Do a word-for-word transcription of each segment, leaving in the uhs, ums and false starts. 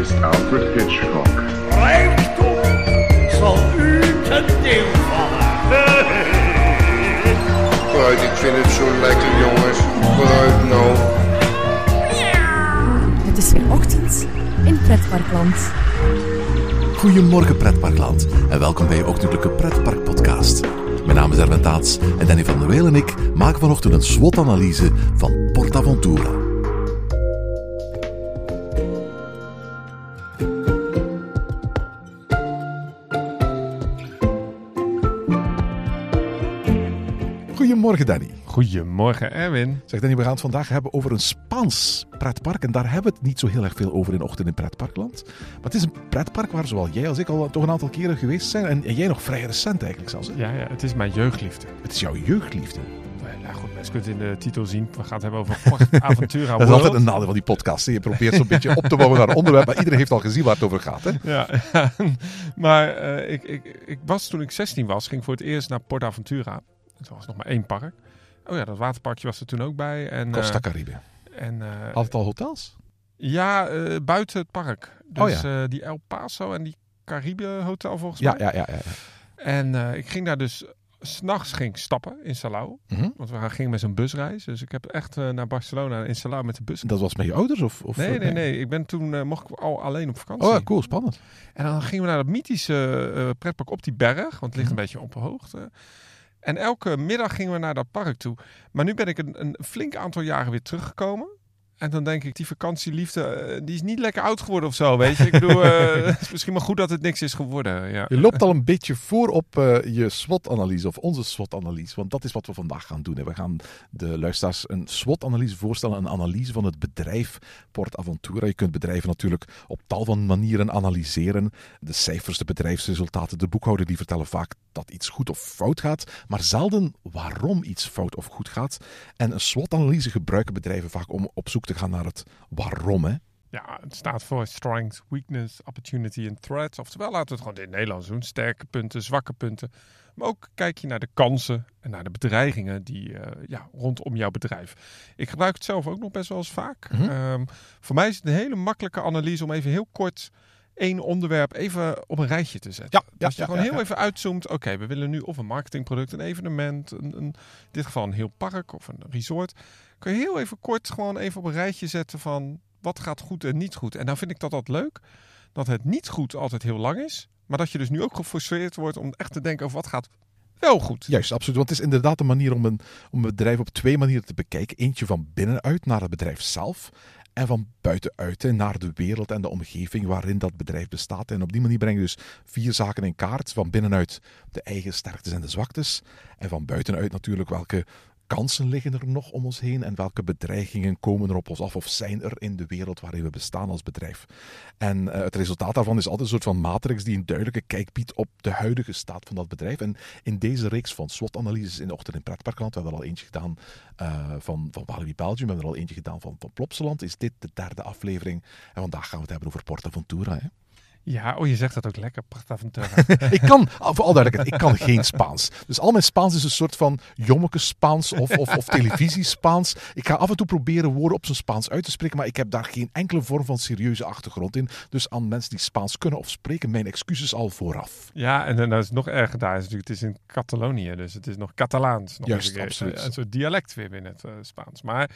is Alfred Hitchcock. Rijkdom zal u ten deel vallen. Vooruit, ik vind het zo lekker, jongens. Vooruit nou. Het is weer ochtend in Pretparkland. Goedemorgen Pretparkland en welkom bij je ochtendelijke Pretpark-podcast. Mijn naam is Erwin Taats en Danny van der Weel en ik maken vanochtend een SWOT-analyse van PortAventura. Goedemorgen Danny. Goedemorgen Erwin. Zeg Danny, we gaan het vandaag hebben over een Spaans pretpark. En daar hebben we het niet zo heel erg veel over in Ochtend in Pretparkland. Maar het is een pretpark waar zowel jij als ik al toch een aantal keren geweest zijn. En, en jij nog vrij recent eigenlijk zelfs. Hè? Ja, ja, het is mijn jeugdliefde. Het is jouw jeugdliefde. Nou goed, mensen kunnen het in de titel zien. We gaan het hebben over PortAventura World. Dat is altijd een nadeel van die podcast. Hè? Je probeert zo'n beetje op te bouwen naar een onderwerp. Maar iedereen heeft al gezien waar het over gaat. Hè? Ja, ja, maar uh, ik, ik, ik was toen ik zestien was, ging voor het eerst naar PortAventura. Het was nog maar één park. Oh ja, dat waterparkje was er toen ook bij. En, Costa uh, Caribe. En, uh, Had het al hotels? Ja, uh, buiten het park. Dus oh ja. uh, die El Paso en die Caribe Hotel volgens ja, mij. Ja, ja, ja. ja. En uh, ik ging daar dus... 'S'nachts ging ik stappen in Salau. Mm-hmm. Want we gingen met zo'n busreis. Dus ik heb echt uh, naar Barcelona in Salau met de bus. Dat was met je ouders? Of, of nee, nee, nee, nee. Ik ben toen uh, mocht ik al alleen op vakantie. Oh ja, cool, spannend. En dan gingen we naar dat mythische uh, pretpark op die berg. Want het ligt mm-hmm. een beetje op hoogte. En elke middag gingen we naar dat park toe. Maar nu ben ik een, een flink aantal jaren weer teruggekomen. En dan denk ik, die vakantieliefde, die is niet lekker oud geworden of zo, weet je. Ik bedoel, uh, het is misschien maar goed dat het niks is geworden. Ja. Je loopt al een beetje voor op uh, je SWOT-analyse of onze SWOT-analyse. Want dat is wat we vandaag gaan doen. Hè. We gaan de luisteraars een SWOT-analyse voorstellen. Een analyse van het bedrijf PortAventura. Je kunt bedrijven natuurlijk op tal van manieren analyseren. De cijfers, de bedrijfsresultaten, de boekhouder die vertellen vaak dat iets goed of fout gaat. Maar zelden waarom iets fout of goed gaat. En een SWOT-analyse gebruiken bedrijven vaak om op zoek te gaan naar het waarom, hè? Ja, het staat voor strength, weakness, opportunity en threat. Oftewel, laten we het gewoon in het Nederlands doen. Sterke punten, zwakke punten. Maar ook kijk je naar de kansen en naar de bedreigingen die uh, ja, rondom jouw bedrijf. Ik gebruik het zelf ook nog best wel eens vaak. Mm-hmm. Um, voor mij is het een hele makkelijke analyse om even heel kort één onderwerp even op een rijtje te zetten. Ja, dus ja, je gewoon ja, heel ja. even uitzoomt. Oké, okay, we willen nu of een marketingproduct, een evenement, een, een, in dit geval een heel park of een resort. Kun je heel even kort gewoon even op een rijtje zetten van wat gaat goed en niet goed. En dan vind ik dat altijd leuk, dat het niet goed altijd heel lang is. Maar dat je dus nu ook gefrustreerd wordt om echt te denken over wat gaat wel goed. Juist, absoluut. Want het is inderdaad een manier om een, om een bedrijf op twee manieren te bekijken. Eentje van binnenuit naar het bedrijf zelf. En van buitenuit hè, naar de wereld en de omgeving waarin dat bedrijf bestaat. En op die manier breng je dus vier zaken in kaart. Van binnenuit de eigen sterktes en de zwaktes. En van buitenuit natuurlijk welke kansen liggen er nog om ons heen en welke bedreigingen komen er op ons af of zijn er in de wereld waarin we bestaan als bedrijf. En uh, het resultaat daarvan is altijd een soort van matrix die een duidelijke kijk biedt op de huidige staat van dat bedrijf. En in deze reeks van SWOT-analyses in de Ochtend in Pretparkland, we hebben er al eentje gedaan uh, van, van Walibi Belgium, we hebben er al eentje gedaan van, van Plopsaland, is dit de derde aflevering. En vandaag gaan we het hebben over PortAventura, hè. Ja, oh, je zegt dat ook lekker, PortAventura. ik kan, voor al duidelijkheid, ik kan geen Spaans. Dus al mijn Spaans is een soort van jommeke Spaans of, of, of televisie-Spaans. Ik ga af en toe proberen woorden op zijn Spaans uit te spreken, maar ik heb daar geen enkele vorm van serieuze achtergrond in. Dus aan mensen die Spaans kunnen of spreken, mijn excuses al vooraf. Ja, en dan is het nog erger daar. Is natuurlijk, het is in Catalonië, dus het is nog Catalaans. Nog Juist, een, absoluut. Een soort dialect weer binnen het uh, Spaans. Maar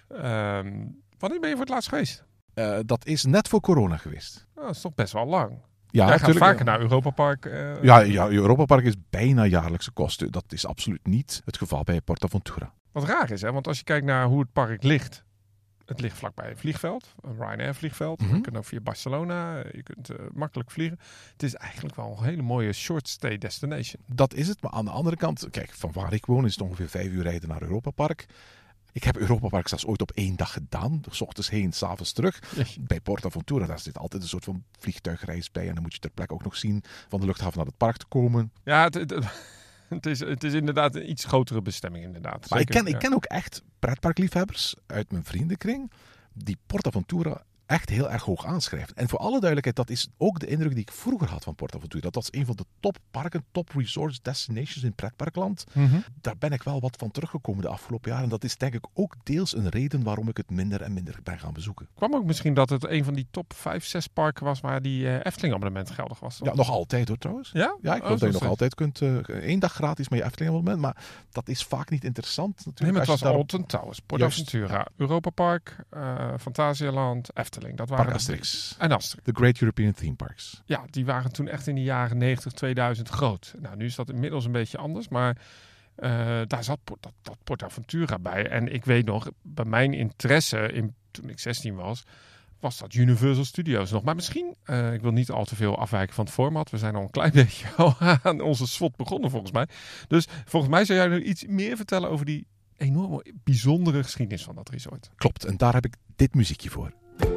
um, wanneer ben je voor het laatst geweest? Uh, dat is net voor corona geweest. Oh, dat is toch best wel lang. Ja, Jij gaat vaker ja. naar Europa Park. Uh... Ja, ja, Europa Park is bijna jaarlijkse kosten. Dat is absoluut niet het geval bij PortAventura. Wat raar is, hè? Want als je kijkt naar hoe het park ligt. Het ligt vlakbij een vliegveld, een Ryanair vliegveld. Mm-hmm. Je kunt ook via Barcelona, je kunt uh, makkelijk vliegen. Het is eigenlijk wel een hele mooie short stay destination. Dat is het, maar aan de andere kant, kijk, van waar ik woon is het ongeveer vijf uur rijden naar Europa Park. Ik heb Europa Park zelfs ooit op één dag gedaan. 's Ochtends heen, 's avonds terug. Ja. Bij PortAventura, daar zit altijd een soort van vliegtuigreis bij. En dan moet je ter plekke ook nog zien van de luchthaven naar het park te komen. Ja, het, het, het, is, het is inderdaad een iets grotere bestemming inderdaad. Maar Zeker, ik, ken, ja. ik ken ook echt pretparkliefhebbers uit mijn vriendenkring die PortAventura echt heel erg hoog aanschrijven. En voor alle duidelijkheid, dat is ook de indruk die ik vroeger had van PortAventura. Dat was een van de topparken, top resort destinations in pretparkland. Mm-hmm. Daar ben ik wel wat van teruggekomen de afgelopen jaren. En dat is denk ik ook deels een reden waarom ik het minder en minder ben gaan bezoeken. Kwam ook misschien dat het een van die top vijf, zes parken was waar die uh, Efteling abonnement geldig was. Ja, nog altijd hoor trouwens. Ja? Ja, ik geloof oh, dat je nog steeds. altijd kunt. Uh, één dag gratis met je Efteling abonnement. Maar dat is vaak niet interessant natuurlijk. Nee, maar het was daarop... Alton Towers, PortAventura, Europa Park, uh, Fantasialand, Efteling. Dat waren Park de- Asterix. En Asterix. The Great European Theme Parks. Ja, die waren toen echt in de jaren negentig, tweeduizend groot. Nou, nu is dat inmiddels een beetje anders, maar uh, daar zat Port- dat, dat PortAventura bij. En ik weet nog, bij mijn interesse, in, toen ik zestien was, was dat Universal Studios nog. Maar misschien, uh, ik wil niet al te veel afwijken van het format. We zijn al een klein beetje aan onze slot begonnen volgens mij. Dus volgens mij zou jij nog iets meer vertellen over die enorme, bijzondere geschiedenis van dat resort. Klopt, en daar heb ik dit muziekje voor.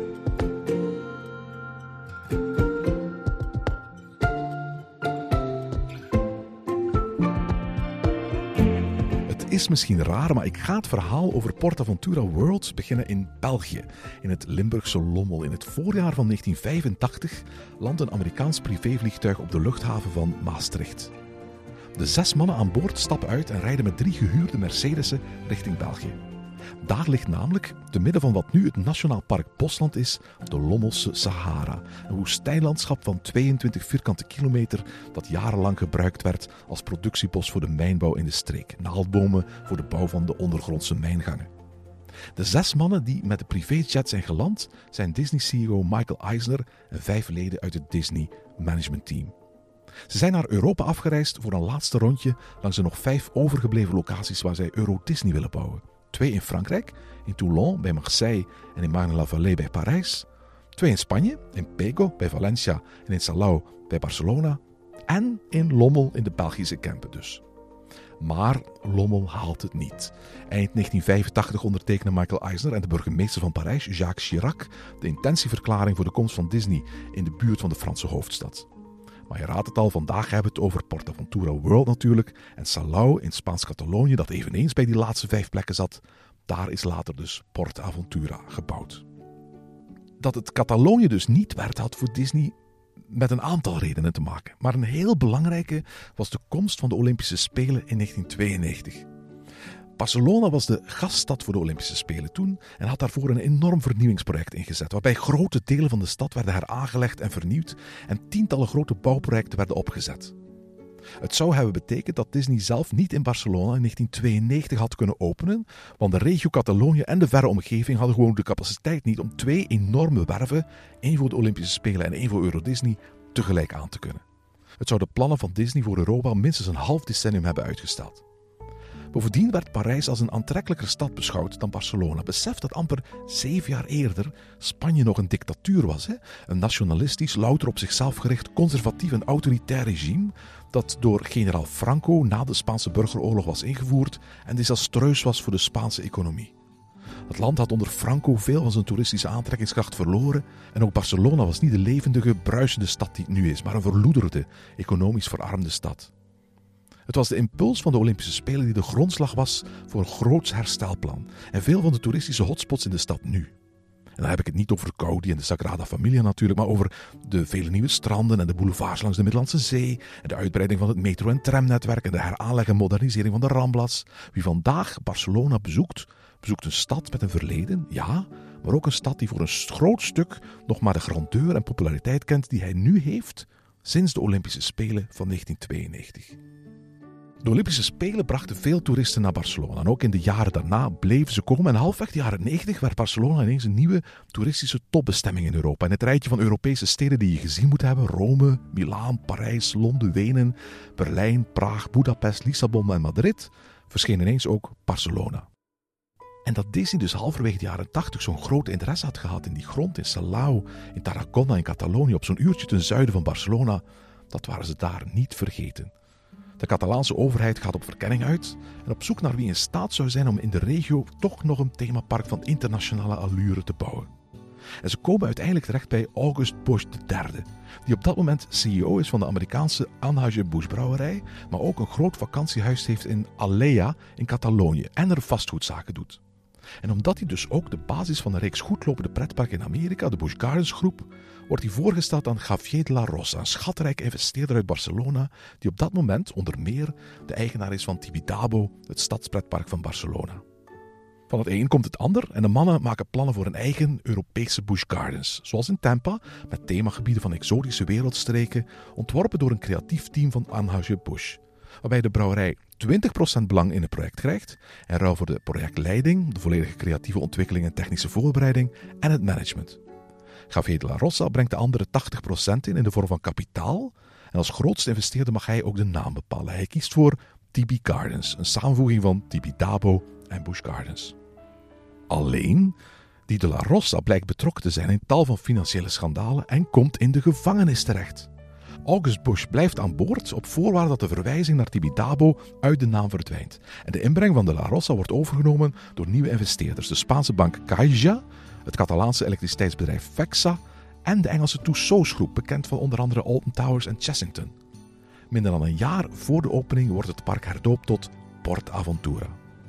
Het is misschien raar, maar ik ga het verhaal over PortAventura World beginnen in België, in het Limburgse Lommel. In het voorjaar van negentien vijfentachtig landt een Amerikaans privévliegtuig op de luchthaven van Maastricht. De zes mannen aan boord stappen uit en rijden met drie gehuurde Mercedes'en richting België. Daar ligt namelijk, te midden van wat nu het Nationaal Park Bosland is, de Lommelse Sahara. Een woestijnlandschap van tweeëntwintig vierkante kilometer dat jarenlang gebruikt werd als productiebos voor de mijnbouw in de streek. Naaldbomen voor de bouw van de ondergrondse mijngangen. De zes mannen die met de privéjet zijn geland zijn Disney-C E O Michael Eisner en vijf leden uit het Disney Management Team. Ze zijn naar Europa afgereisd voor een laatste rondje langs de nog vijf overgebleven locaties waar zij Euro Disney willen bouwen. Twee in Frankrijk, in Toulon bij Marseille en in Marne-la-Vallée bij Parijs. Twee in Spanje, in Pego bij Valencia en in Salau bij Barcelona. En in Lommel in de Belgische Kempen dus. Maar Lommel haalt het niet. Eind negentien vijfentachtig ondertekenen Michael Eisner en de burgemeester van Parijs, Jacques Chirac, de intentieverklaring voor de komst van Disney in de buurt van de Franse hoofdstad. Maar je raadt het al, vandaag hebben we het over PortAventura World natuurlijk. En Salau in Spaans-Catalonië, dat eveneens bij die laatste vijf plekken zat. Daar is later dus PortAventura gebouwd. Dat het Catalonië dus niet werd, had voor Disney met een aantal redenen te maken. Maar een heel belangrijke was de komst van de Olympische Spelen in negentien tweeënnegentig. Barcelona was de gaststad voor de Olympische Spelen toen en had daarvoor een enorm vernieuwingsproject ingezet, waarbij grote delen van de stad werden heraangelegd en vernieuwd en tientallen grote bouwprojecten werden opgezet. Het zou hebben betekend dat Disney zelf niet in Barcelona in negentien tweeënnegentig had kunnen openen, want de regio Catalonië en de verre omgeving hadden gewoon de capaciteit niet om twee enorme werven, één voor de Olympische Spelen en één voor Euro Disney, tegelijk aan te kunnen. Het zou de plannen van Disney voor Europa minstens een half decennium hebben uitgesteld. Bovendien werd Parijs als een aantrekkelijker stad beschouwd dan Barcelona. Besef dat amper zeven jaar eerder Spanje nog een dictatuur was. Hè? Een nationalistisch, louter op zichzelf gericht, conservatief en autoritair regime dat door generaal Franco na de Spaanse burgeroorlog was ingevoerd en desastreus was voor de Spaanse economie. Het land had onder Franco veel van zijn toeristische aantrekkingskracht verloren en ook Barcelona was niet de levendige, bruisende stad die het nu is, maar een verloederde, economisch verarmde stad. Het was de impuls van de Olympische Spelen die de grondslag was voor een groots herstelplan en veel van de toeristische hotspots in de stad nu. En dan heb ik het niet over Gaudi en de Sagrada Familia natuurlijk, maar over de vele nieuwe stranden en de boulevards langs de Middellandse Zee en de uitbreiding van het metro- en tramnetwerk en de heraanleg en modernisering van de Ramblas. Wie vandaag Barcelona bezoekt, bezoekt een stad met een verleden, ja, maar ook een stad die voor een groot stuk nog maar de grandeur en populariteit kent die hij nu heeft sinds de Olympische Spelen van negentien tweeënnegentig. De Olympische Spelen brachten veel toeristen naar Barcelona en ook in de jaren daarna bleven ze komen. En halfweg de jaren negentig werd Barcelona ineens een nieuwe toeristische topbestemming in Europa. In het rijtje van Europese steden die je gezien moet hebben, Rome, Milaan, Parijs, Londen, Wenen, Berlijn, Praag, Budapest, Lissabon en Madrid, verscheen ineens ook Barcelona. En dat Disney dus halverwege de jaren tachtig zo'n grote interesse had gehad in die grond in Salau, in Tarragona in Catalonië, op zo'n uurtje ten zuiden van Barcelona, dat waren ze daar niet vergeten. De Catalaanse overheid gaat op verkenning uit en op zoek naar wie in staat zou zijn om in de regio toch nog een themapark van internationale allure te bouwen. En ze komen uiteindelijk terecht bij August Bosch de derde, die op dat moment C E O is van de Amerikaanse Anheuser-Busch brouwerij, maar ook een groot vakantiehuis heeft in Alella in Catalonië en er vastgoedzaken doet. En omdat hij dus ook de basis van een reeks goedlopende pretparken in Amerika, de Busch Gardens groep, wordt hij voorgesteld aan Javier de la Rosa, een schatrijke investeerder uit Barcelona, die op dat moment onder meer de eigenaar is van Tibidabo, het stadspretpark van Barcelona. Van het een komt het ander en de mannen maken plannen voor een eigen Europese Busch Gardens, zoals in Tampa, met themagebieden van exotische wereldstreken, ontworpen door een creatief team van Anheuser-Busch, waarbij de brouwerij twintig procent belang in het project krijgt en ruil voor de projectleiding, de volledige creatieve ontwikkeling en technische voorbereiding en het management. Javier de la Rosa brengt de andere tachtig procent in in de vorm van kapitaal en als grootste investeerder mag hij ook de naam bepalen. Hij kiest voor Tibi Gardens, een samenvoeging van Tibidabo en Busch Gardens. Alleen, die de la Rosa blijkt betrokken te zijn in tal van financiële schandalen en komt in de gevangenis terecht. August Busch blijft aan boord op voorwaarde dat de verwijzing naar Tibidabo uit de naam verdwijnt. En de inbreng van de La Rosa wordt overgenomen door nieuwe investeerders. De Spaanse bank Caixa, het Catalaanse elektriciteitsbedrijf Fexa en de Engelse Tussauds groep, bekend van onder andere Alton Towers en Chessington. Minder dan een jaar voor de opening wordt het park herdoopt tot PortAventura.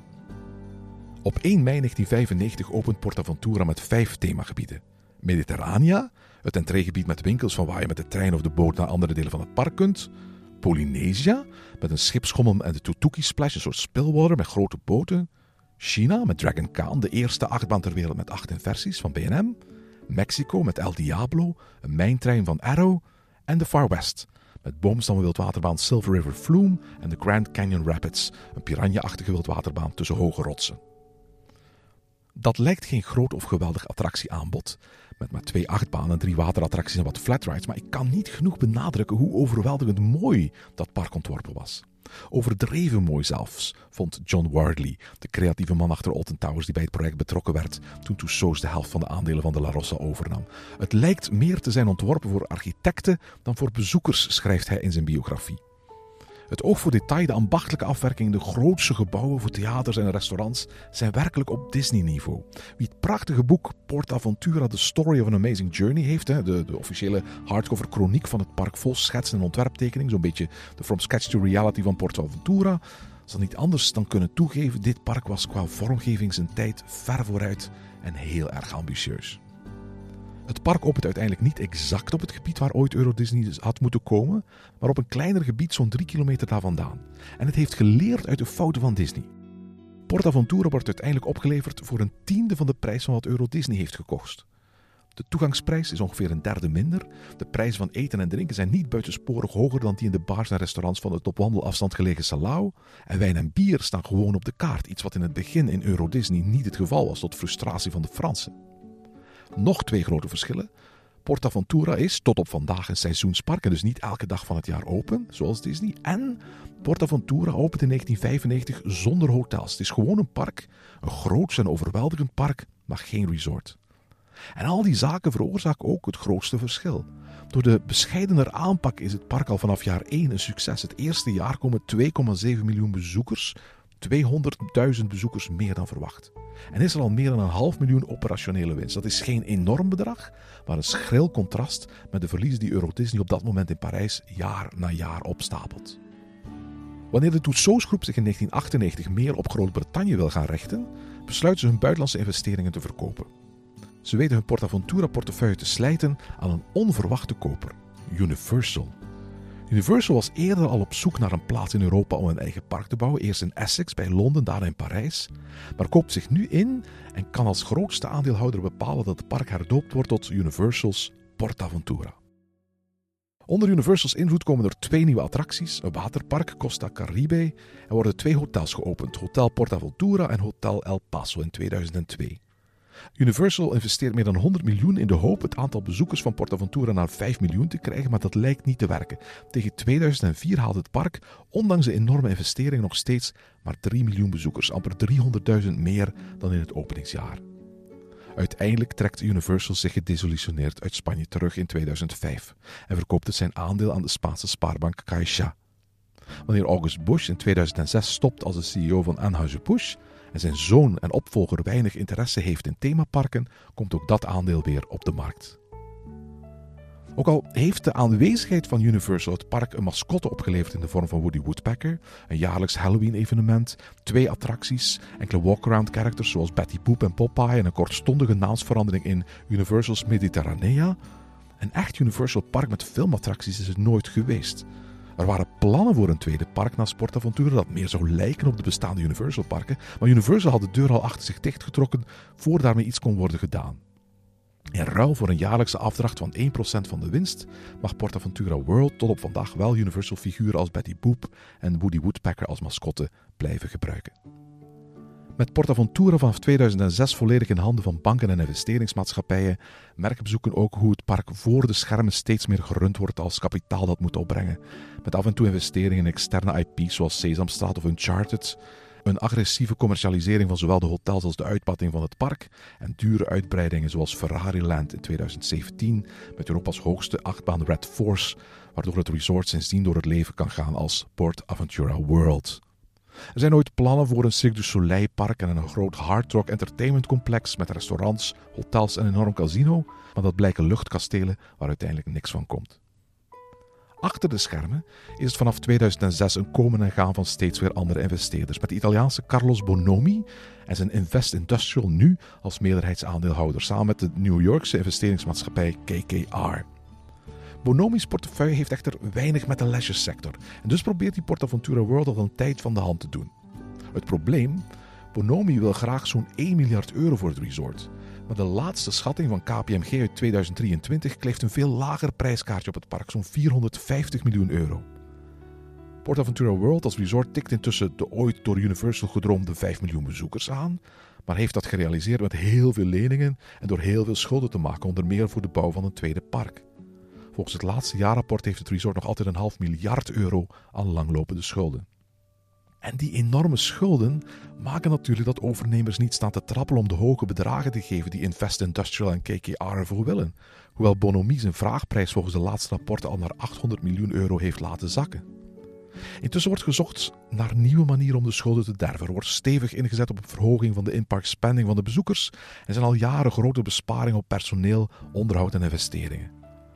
Op één mei negentien vijfennegentig opent PortAventura met vijf themagebieden. Mediterrania, het entreegebied met winkels van waar je met de trein of de boot naar andere delen van het park kunt. Polynesia, met een schipschommel en de Tutuki Splash, een soort spillwater met grote boten. China, met Dragon Khan, de eerste achtbaan ter wereld met acht inversies van B en M. Mexico, met El Diablo, een mijntrein van Arrow. En de Far West, met boomstammen wildwaterbaan Silver River Flume en de Grand Canyon Rapids, een piranha-achtige wildwaterbaan tussen hoge rotsen. Dat lijkt geen groot of geweldig attractieaanbod, met maar twee achtbanen, drie waterattracties en wat flatrides, maar ik kan niet genoeg benadrukken hoe overweldigend mooi dat park ontworpen was. Overdreven mooi zelfs, vond John Wardley, de creatieve man achter Alton Towers die bij het project betrokken werd toen Tussauds de helft van de aandelen van de La Rosa overnam. Het lijkt meer te zijn ontworpen voor architecten dan voor bezoekers, schrijft hij in zijn biografie. Het oog voor detail, de ambachtelijke afwerking, de grootste gebouwen voor theaters en restaurants zijn werkelijk op Disney-niveau. Wie het prachtige boek PortAventura, The Story of an Amazing Journey heeft, de, de officiële hardcover chroniek van het park vol schetsen en ontwerptekeningen, zo'n beetje de From Sketch to Reality van PortAventura, zal niet anders dan kunnen toegeven, dit park was qua vormgeving zijn tijd ver vooruit en heel erg ambitieus. Het park opent uiteindelijk niet exact op het gebied waar ooit Euro Disney had moeten komen, maar op een kleiner gebied zo'n drie kilometer daar vandaan. En het heeft geleerd uit de fouten van Disney. PortAventura wordt uiteindelijk opgeleverd voor een tiende van de prijs van wat Euro Disney heeft gekost. De toegangsprijs is ongeveer een derde minder. De prijzen van eten en drinken zijn niet buitensporig hoger dan die in de bars en restaurants van het op wandelafstand gelegen Salau. En wijn en bier staan gewoon op de kaart, iets wat in het begin in Euro Disney niet het geval was, tot frustratie van de Fransen. Nog twee grote verschillen. PortAventura is tot op vandaag een seizoenspark en dus niet elke dag van het jaar open, zoals Disney. En PortAventura opent in negentien vijfennegentig zonder hotels. Het is gewoon een park, een groots en overweldigend park, maar geen resort. En al die zaken veroorzaken ook het grootste verschil. Door de bescheidener aanpak is het park al vanaf jaar één een succes. Het eerste jaar komen twee komma zeven miljoen bezoekers, tweehonderdduizend bezoekers meer dan verwacht. En is er al meer dan een half miljoen operationele winst. Dat is geen enorm bedrag, maar een schril contrast met de verliezen die Euro Disney op dat moment in Parijs jaar na jaar opstapelt. Wanneer de Tussauds groep zich in negentien achtennegentig meer op Groot-Brittannië wil gaan richten, besluiten ze hun buitenlandse investeringen te verkopen. Ze weten hun PortAventura-portefeuille te slijten aan een onverwachte koper, Universal. Universal was eerder al op zoek naar een plaats in Europa om een eigen park te bouwen. Eerst in Essex, bij Londen, daarna in Parijs. Maar koopt zich nu in en kan als grootste aandeelhouder bepalen dat het park herdoopt wordt tot Universal's PortAventura. Onder Universal's invloed komen er twee nieuwe attracties, een waterpark, Costa Caribe, en worden twee hotels geopend, Hotel PortAventura en Hotel El Paso in tweeduizend twee. Universal investeert meer dan honderd miljoen in de hoop het aantal bezoekers van PortAventura naar vijf miljoen te krijgen, maar dat lijkt niet te werken. Tegen tweeduizend vier haalt het park, ondanks de enorme investeringen, nog steeds maar drie miljoen bezoekers, amper driehonderdduizend meer dan in het openingsjaar. Uiteindelijk trekt Universal zich gedesillusioneerd uit Spanje terug in tweeduizend vijf en verkoopt het zijn aandeel aan de Spaanse spaarbank Caixa. Wanneer August Busch in tweeduizend zes stopt als de C E O van Anheuser-Busch en zijn zoon en opvolger weinig interesse heeft in themaparken, komt ook dat aandeel weer op de markt. Ook al heeft de aanwezigheid van Universal het park een mascotte opgeleverd in de vorm van Woody Woodpecker, een jaarlijks Halloween-evenement, twee attracties, enkele walk-around characters zoals Betty Boop en Popeye en een kortstondige naamsverandering in Universal's Mediterranea. Een echt Universal park met filmattracties is het nooit geweest. Er waren plannen voor een tweede park naast PortAventura dat meer zou lijken op de bestaande Universal parken, maar Universal had de deur al achter zich dichtgetrokken voor daarmee iets kon worden gedaan. In ruil voor een jaarlijkse afdracht van één procent van de winst mag PortAventura World tot op vandaag wel Universal figuren als Betty Boop en Woody Woodpecker als mascotte blijven gebruiken. Met PortAventura vanaf tweeduizend zes volledig in handen van banken en investeringsmaatschappijen merken bezoeken ook hoe het park voor de schermen steeds meer gerund wordt als kapitaal dat moet opbrengen. Met af en toe investeringen in externe I P's zoals Sesamstraat of Uncharted, een agressieve commercialisering van zowel de hotels als de uitbatting van het park en dure uitbreidingen zoals Ferrari Land in tweeduizend zeventien met Europa's hoogste achtbaan Red Force, waardoor het resort sindsdien door het leven kan gaan als PortAventura World. Er zijn ooit plannen voor een Cirque du Soleil park en een groot Hard Rock Entertainment complex met restaurants, hotels en een enorm casino, maar dat blijken luchtkastelen waar uiteindelijk niks van komt. Achter de schermen is het vanaf tweeduizend zes een komen en gaan van steeds weer andere investeerders, met de Italiaanse Carlos Bonomi en zijn Invest Industrial nu als meerderheidsaandeelhouder, samen met de New Yorkse investeringsmaatschappij K K R. Bonomi's portefeuille heeft echter weinig met de leisure sector en dus probeert die PortAventura World al een tijd van de hand te doen. Het probleem? Bonomi wil graag zo'n één miljard euro voor het resort, maar de laatste schatting van K P M G uit tweeduizend drieëntwintig kleeft een veel lager prijskaartje op het park, zo'n vierhonderdvijftig miljoen euro. PortAventura World als resort tikt intussen de ooit door Universal gedroomde vijf miljoen bezoekers aan, maar heeft dat gerealiseerd met heel veel leningen en door heel veel schulden te maken, onder meer voor de bouw van een tweede park. Volgens het laatste jaarrapport heeft het resort nog altijd een half miljard euro aan langlopende schulden. En die enorme schulden maken natuurlijk dat overnemers niet staan te trappelen om de hoge bedragen te geven die Invest Industrial en K K R ervoor willen. Hoewel Bonomi zijn vraagprijs volgens de laatste rapporten al naar achthonderd miljoen euro heeft laten zakken. Intussen wordt gezocht naar nieuwe manieren om de schulden te derven. Er wordt stevig ingezet op een verhoging van de in-park spending van de bezoekers. Er zijn al jaren grote besparingen op personeel, onderhoud en investeringen.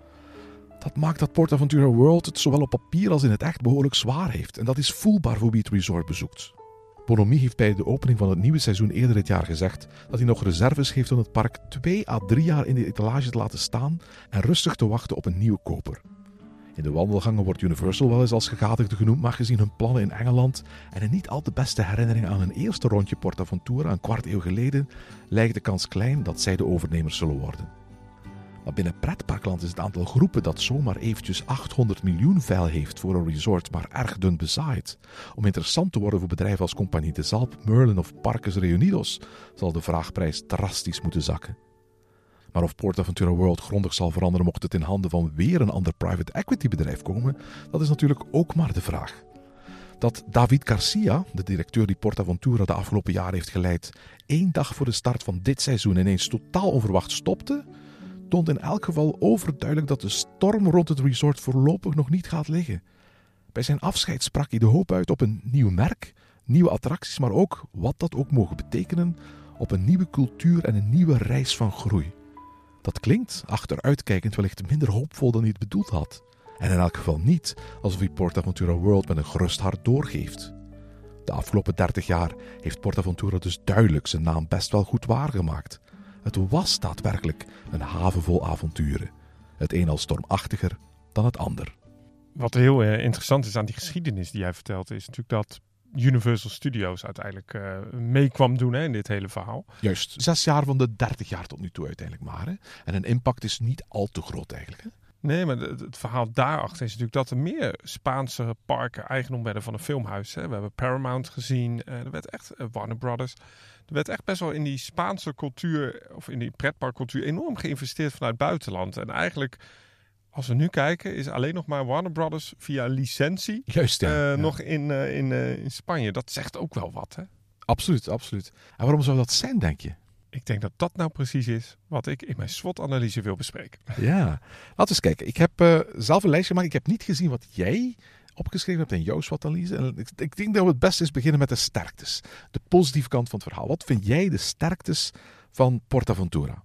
Dat maakt dat PortAventura World het zowel op papier als in het echt behoorlijk zwaar heeft. En dat is voelbaar voor wie het resort bezoekt. Bonomi heeft bij de opening van het nieuwe seizoen eerder dit jaar gezegd dat hij nog reserves heeft om het park twee à drie jaar in de etalage te laten staan en rustig te wachten op een nieuwe koper. In de wandelgangen wordt Universal wel eens als gegadigde genoemd, maar gezien hun plannen in Engeland en een niet al te beste herinnering aan een eerste rondje PortAventura een kwart eeuw geleden, lijkt de kans klein dat zij de overnemers zullen worden. Maar binnen pretparkland is het aantal groepen dat zomaar eventjes achthonderd miljoen veil heeft voor een resort maar erg dun bezaaid. Om interessant te worden voor bedrijven als Compagnie de Zalp, Merlin of Parques Reunidos zal de vraagprijs drastisch moeten zakken. Maar of PortAventura World grondig zal veranderen mocht het in handen van weer een ander private equity bedrijf komen, dat is natuurlijk ook maar de vraag. Dat David Garcia, de directeur die PortAventura de afgelopen jaren heeft geleid, één dag voor de start van dit seizoen ineens totaal onverwacht stopte, toont in elk geval overduidelijk dat de storm rond het resort voorlopig nog niet gaat liggen. Bij zijn afscheid sprak hij de hoop uit op een nieuw merk, nieuwe attracties, maar ook, wat dat ook mogen betekenen, op een nieuwe cultuur en een nieuwe reis van groei. Dat klinkt, achteruitkijkend, wellicht minder hoopvol dan hij het bedoeld had. En in elk geval niet alsof hij PortAventura World met een gerust hart doorgeeft. De afgelopen dertig jaar heeft PortAventura dus duidelijk zijn naam best wel goed waargemaakt. Het was daadwerkelijk een haven vol avonturen. Het een al stormachtiger dan het ander. Wat heel uh, interessant is aan die geschiedenis die jij vertelt, is natuurlijk dat Universal Studios uiteindelijk uh, mee kwam doen hè, in dit hele verhaal. Juist, zes jaar van de dertig jaar tot nu toe uiteindelijk maar. Hè? En een impact is niet al te groot eigenlijk. Hè? Nee, maar het, het verhaal daarachter is natuurlijk dat er meer Spaanse parken eigendom werden van een filmhuis. Hè. We hebben Paramount gezien, uh, er werd echt uh, Warner Brothers. Er werd echt best wel in die Spaanse cultuur, of in die pretparkcultuur, enorm geïnvesteerd vanuit het buitenland. En eigenlijk, als we nu kijken, is alleen nog maar Warner Brothers via licentie Juist, ja. uh, ja. nog in, uh, in, uh, in Spanje. Dat zegt ook wel wat, hè? Absoluut, absoluut. En waarom zou dat zijn, denk je? Ik denk dat dat nou precies is wat ik in mijn SWOT-analyse wil bespreken. Ja, laten we eens kijken. Ik heb uh, zelf een lijstje gemaakt. Ik heb niet gezien wat jij opgeschreven hebt in jouw SWOT-analyse. En ik, ik denk dat we het beste is beginnen met de sterktes. De positieve kant van het verhaal. Wat vind jij de sterktes van PortAventura?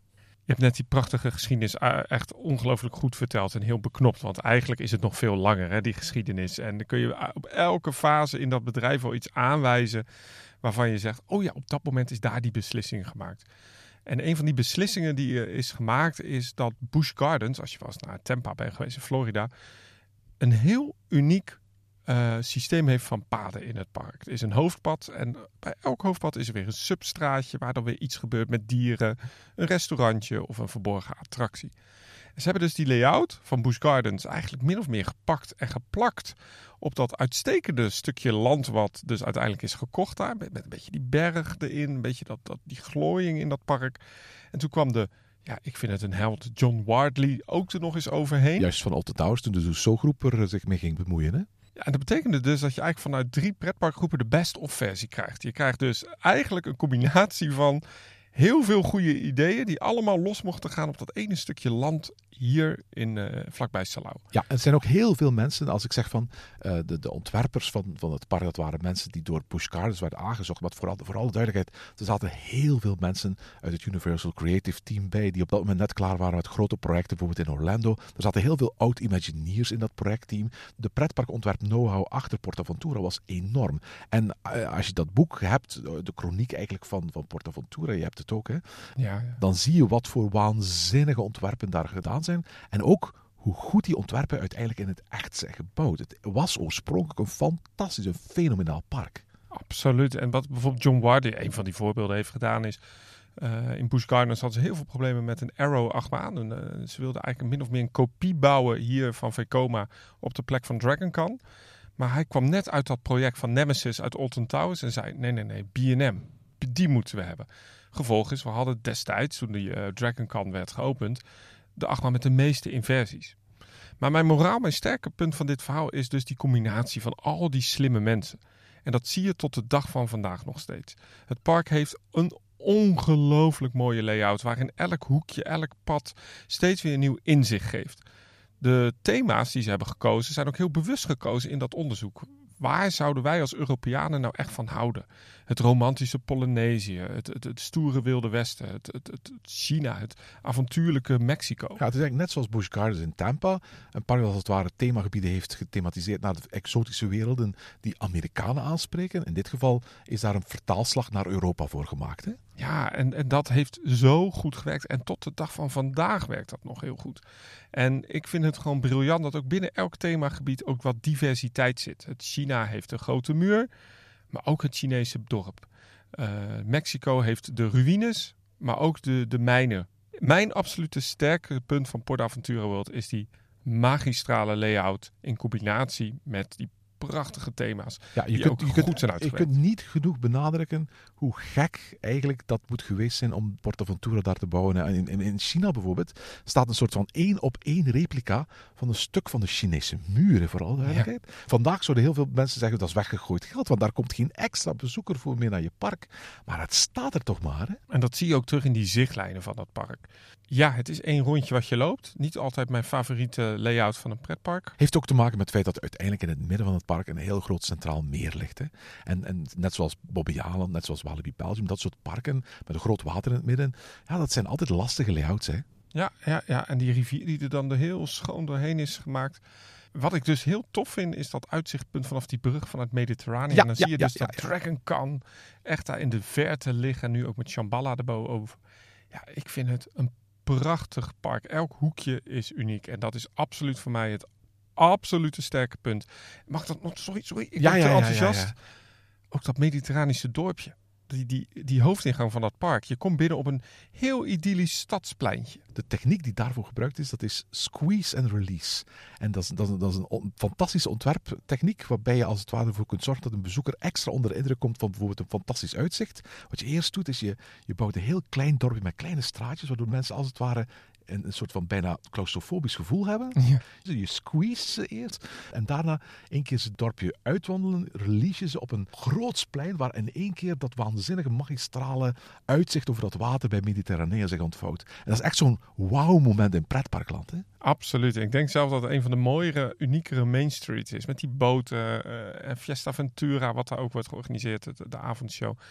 Je hebt net die prachtige geschiedenis echt ongelooflijk goed verteld en heel beknopt. Want eigenlijk is het nog veel langer, hè, die geschiedenis. En dan kun je op elke fase in dat bedrijf wel iets aanwijzen waarvan je zegt, oh ja, op dat moment is daar die beslissing gemaakt. En een van die beslissingen die is gemaakt is dat Busch Gardens, als je was naar Tampa bent geweest in Florida, een heel uniek uh, systeem heeft van paden in het park. Er is een hoofdpad en bij elk hoofdpad is er weer een substraatje waar dan weer iets gebeurt met dieren, een restaurantje of een verborgen attractie. En ze hebben dus die layout van Busch Gardens eigenlijk min of meer gepakt en geplakt op dat uitstekende stukje land wat dus uiteindelijk is gekocht daar. Met, met een beetje die berg erin, een beetje dat, dat, die glooiing in dat park. En toen kwam de, ja, ik vind het een held, John Wardley ook er nog eens overheen. Juist van Alton Towers, toen de Zoezogroep er zich mee ging bemoeien, hè? Ja, en dat betekende dus dat je eigenlijk vanuit drie pretparkgroepen de best-of versie krijgt. Je krijgt dus eigenlijk een combinatie van heel veel goede ideeën die allemaal los mochten gaan op dat ene stukje land hier in, uh, vlakbij Salau. Ja, en er zijn ook heel veel mensen, als ik zeg van uh, de, de ontwerpers van, van het park, dat waren mensen die door Busch Gardens werden aangezocht. Maar voor, voor alle duidelijkheid, er zaten heel veel mensen uit het Universal Creative Team bij, die op dat moment net klaar waren met grote projecten, bijvoorbeeld in Orlando. Er zaten heel veel oud-Imagineers in dat projectteam. De pretparkontwerp know-how achter PortAventura was enorm. En uh, als je dat boek hebt, de kroniek eigenlijk van, van PortAventura, je hebt het ook, hè, Ja, ja. dan zie je wat voor waanzinnige ontwerpen daar gedaan zijn. En ook hoe goed die ontwerpen uiteindelijk in het echt zijn gebouwd. Het was oorspronkelijk een fantastisch, een fenomenaal park. Absoluut. En wat bijvoorbeeld John Wardley, een van die voorbeelden, heeft gedaan is, Uh, in Busch Gardens hadden ze heel veel problemen met een Arrow-achtbaan. En, uh, ze wilden eigenlijk min of meer een kopie bouwen hier van Vekoma op de plek van Dragon Con. Maar hij kwam net uit dat project van Nemesis uit Alton Towers en zei, nee, nee, nee, B en M, die moeten we hebben. Gevolg is, we hadden destijds, toen die uh, Dragon Con werd geopend, de achtbaan met de meeste inversies. Maar mijn moraal, mijn sterke punt van dit verhaal is dus die combinatie van al die slimme mensen. En dat zie je tot de dag van vandaag nog steeds. Het park heeft een ongelooflijk mooie layout, waarin elk hoekje, elk pad steeds weer een nieuw inzicht geeft. De thema's die ze hebben gekozen zijn ook heel bewust gekozen in dat onderzoek. Waar zouden wij als Europeanen nou echt van houden? Het romantische Polynesië, het, het, het stoere Wilde Westen, het, het, het China, het avontuurlijke Mexico. Ja, het is eigenlijk net zoals Busch Gardens in Tampa. Een park dat als het ware themagebieden heeft gethematiseerd naar de exotische werelden die Amerikanen aanspreken. In dit geval is daar een vertaalslag naar Europa voor gemaakt, hè? Ja, en, en dat heeft zo goed gewerkt. En tot de dag van vandaag werkt dat nog heel goed. En ik vind het gewoon briljant dat ook binnen elk themagebied ook wat diversiteit zit. Het China heeft een grote muur, maar ook het Chinese dorp. Uh, Mexico heeft de ruïnes, maar ook de, de mijnen. Mijn absolute sterke punt van PortAventura World is die magistrale layout in combinatie met die prachtige thema's. Ja, je die kunt, ook je goed kunt, zijn je uitgewerkt. kunt niet genoeg benadrukken hoe gek eigenlijk dat moet geweest zijn om PortAventura daar te bouwen. In, in, in China bijvoorbeeld staat een soort van één op één replica van een stuk van de Chinese muren, voor alle duidelijkheid. Ja. Vandaag zouden heel veel mensen zeggen dat is weggegooid geld, want daar komt geen extra bezoeker voor meer naar je park. Maar het staat er toch maar, hè? En dat zie je ook terug in die zichtlijnen van dat park. Ja, het is één rondje wat je loopt. Niet altijd mijn favoriete layout van een pretpark. Heeft ook te maken met het feit dat uiteindelijk in het midden van het park een heel groot centraal meer ligt. Hè? En, en net zoals Bobby Island, net zoals Walibi Belgium, dat soort parken met een groot water in het midden. Ja, dat zijn altijd lastige layouts, hè? Ja, ja, ja, en die rivier die er dan er heel schoon doorheen is gemaakt. Wat ik dus heel tof vind, is dat uitzichtpunt vanaf die brug van het Mediterranium. Ja, en dan ja, zie je dus ja, dat ja, ja. Dragon Con echt daar in de verte liggen. Nu ook met Shambhala erboven. Ja, ik vind het een prachtig park. Elk hoekje is uniek. En dat is absoluut voor mij het absolute sterke punt. Mag ik dat nog? Sorry, sorry. Ik Ja, ben ja, te ja, enthousiast. ja, ja. Ook dat mediterranische dorpje. Die, die, die hoofdingang van dat park. Je komt binnen op een heel idyllisch stadspleintje. De techniek die daarvoor gebruikt is, dat is squeeze and release. En dat is, dat is, dat is een on- fantastische ontwerptechniek, waarbij je als het ware ervoor kunt zorgen dat een bezoeker extra onder de indruk komt van bijvoorbeeld een fantastisch uitzicht. Wat je eerst doet, is je, je bouwt een heel klein dorpje met kleine straatjes, waardoor mensen als het ware een, een soort van bijna claustrofobisch gevoel hebben. Ja. Je squeeze ze eerst en daarna één keer het dorpje uitwandelen, release je ze op een groot plein waar in één keer dat waanzinnige magistrale uitzicht over dat water bij Mediterranea zich ontvouwt. En dat is echt zo'n wauw-moment in pretparkland, hè? Absoluut. Ik denk zelfs dat het een van de mooiere, uniekere Main Streets is. Met die boten uh, en Fiesta Ventura, wat daar ook wordt georganiseerd, de, de avondshow.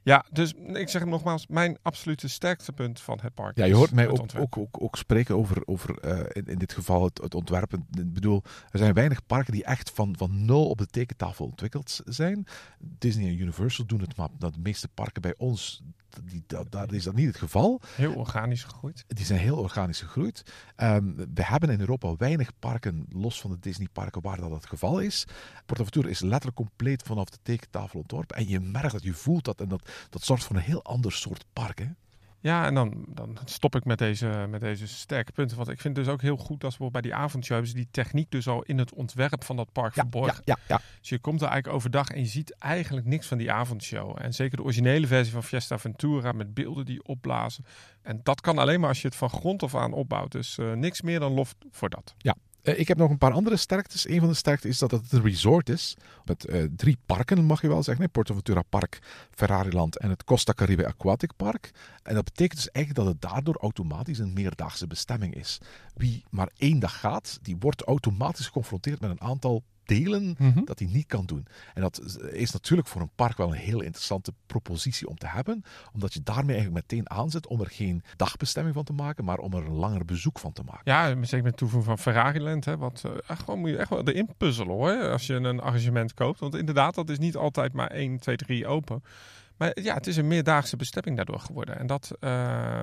Ja, dus ik zeg nogmaals, mijn absolute sterkste punt van het park. Ja, je is hoort mij het ook, ontwerp. ook, ook, ook spreken over, over uh, in, in dit geval het, het ontwerpen. Ik bedoel, er zijn weinig parken die echt van, van nul op de tekentafel ontwikkeld zijn. Disney en Universal doen het, maar de meeste parken bij ons, die, daar is dat niet het geval. Heel organisch gegroeid. Die zijn heel organisch gegroeid. Um, we hebben in Europa weinig parken, los van de Disney-parken, waar dat het geval is. PortAventura is letterlijk compleet vanaf de tekentafel ontworpen. En je merkt dat, je voelt dat. En dat, dat zorgt voor een heel ander soort park, hè? Ja, en dan, dan stop ik met deze, met deze sterke punten. Want ik vind het dus ook heel goed dat ze bij die avondshow hebben ze die techniek dus al in het ontwerp van dat park ja, verborgen. Ja, ja, ja. Dus je komt er eigenlijk overdag en je ziet eigenlijk niks van die avondshow. En zeker de originele versie van Fiesta Ventura met beelden die opblazen. En dat kan alleen maar als je het van grond af aan opbouwt. Dus uh, niks meer dan lof voor dat. Ja. Uh, ik heb nog een paar andere sterktes. Een van de sterktes is dat het een resort is. Met uh, drie parken, mag je wel zeggen. Hè? PortAventura Park, Ferrariland en het Costa Caribe Aquatic Park. En dat betekent dus eigenlijk dat het daardoor automatisch een meerdaagse bestemming is. Wie maar één dag gaat, die wordt automatisch geconfronteerd met een aantal delen mm-hmm. dat hij niet kan doen. En dat is natuurlijk voor een park wel een heel interessante propositie om te hebben, omdat je daarmee eigenlijk meteen aanzet om er geen dagbestemming van te maken, maar om er een langer bezoek van te maken. Ja, zeker met toevoeging van Ferrariland, hè, wat uh, echt gewoon moet je echt wel erin puzzelen hoor, als je een arrangement koopt. Want inderdaad, dat is niet altijd maar één, twee, drie open. Maar ja, het is een meerdaagse bestemming daardoor geworden. En dat... Uh,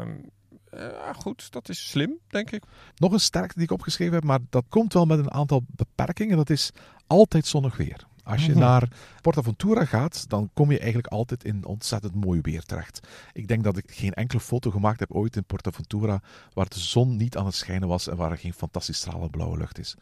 Uh, goed, dat is slim, denk ik. Nog een sterkte die ik opgeschreven heb, maar dat komt wel met een aantal beperkingen. Dat is altijd zonnig weer. Als je mm-hmm. naar PortAventura gaat, dan kom je eigenlijk altijd in ontzettend mooi weer terecht. Ik denk dat ik geen enkele foto gemaakt heb ooit in PortAventura waar de zon niet aan het schijnen was en waar er geen fantastisch stralende blauwe lucht is.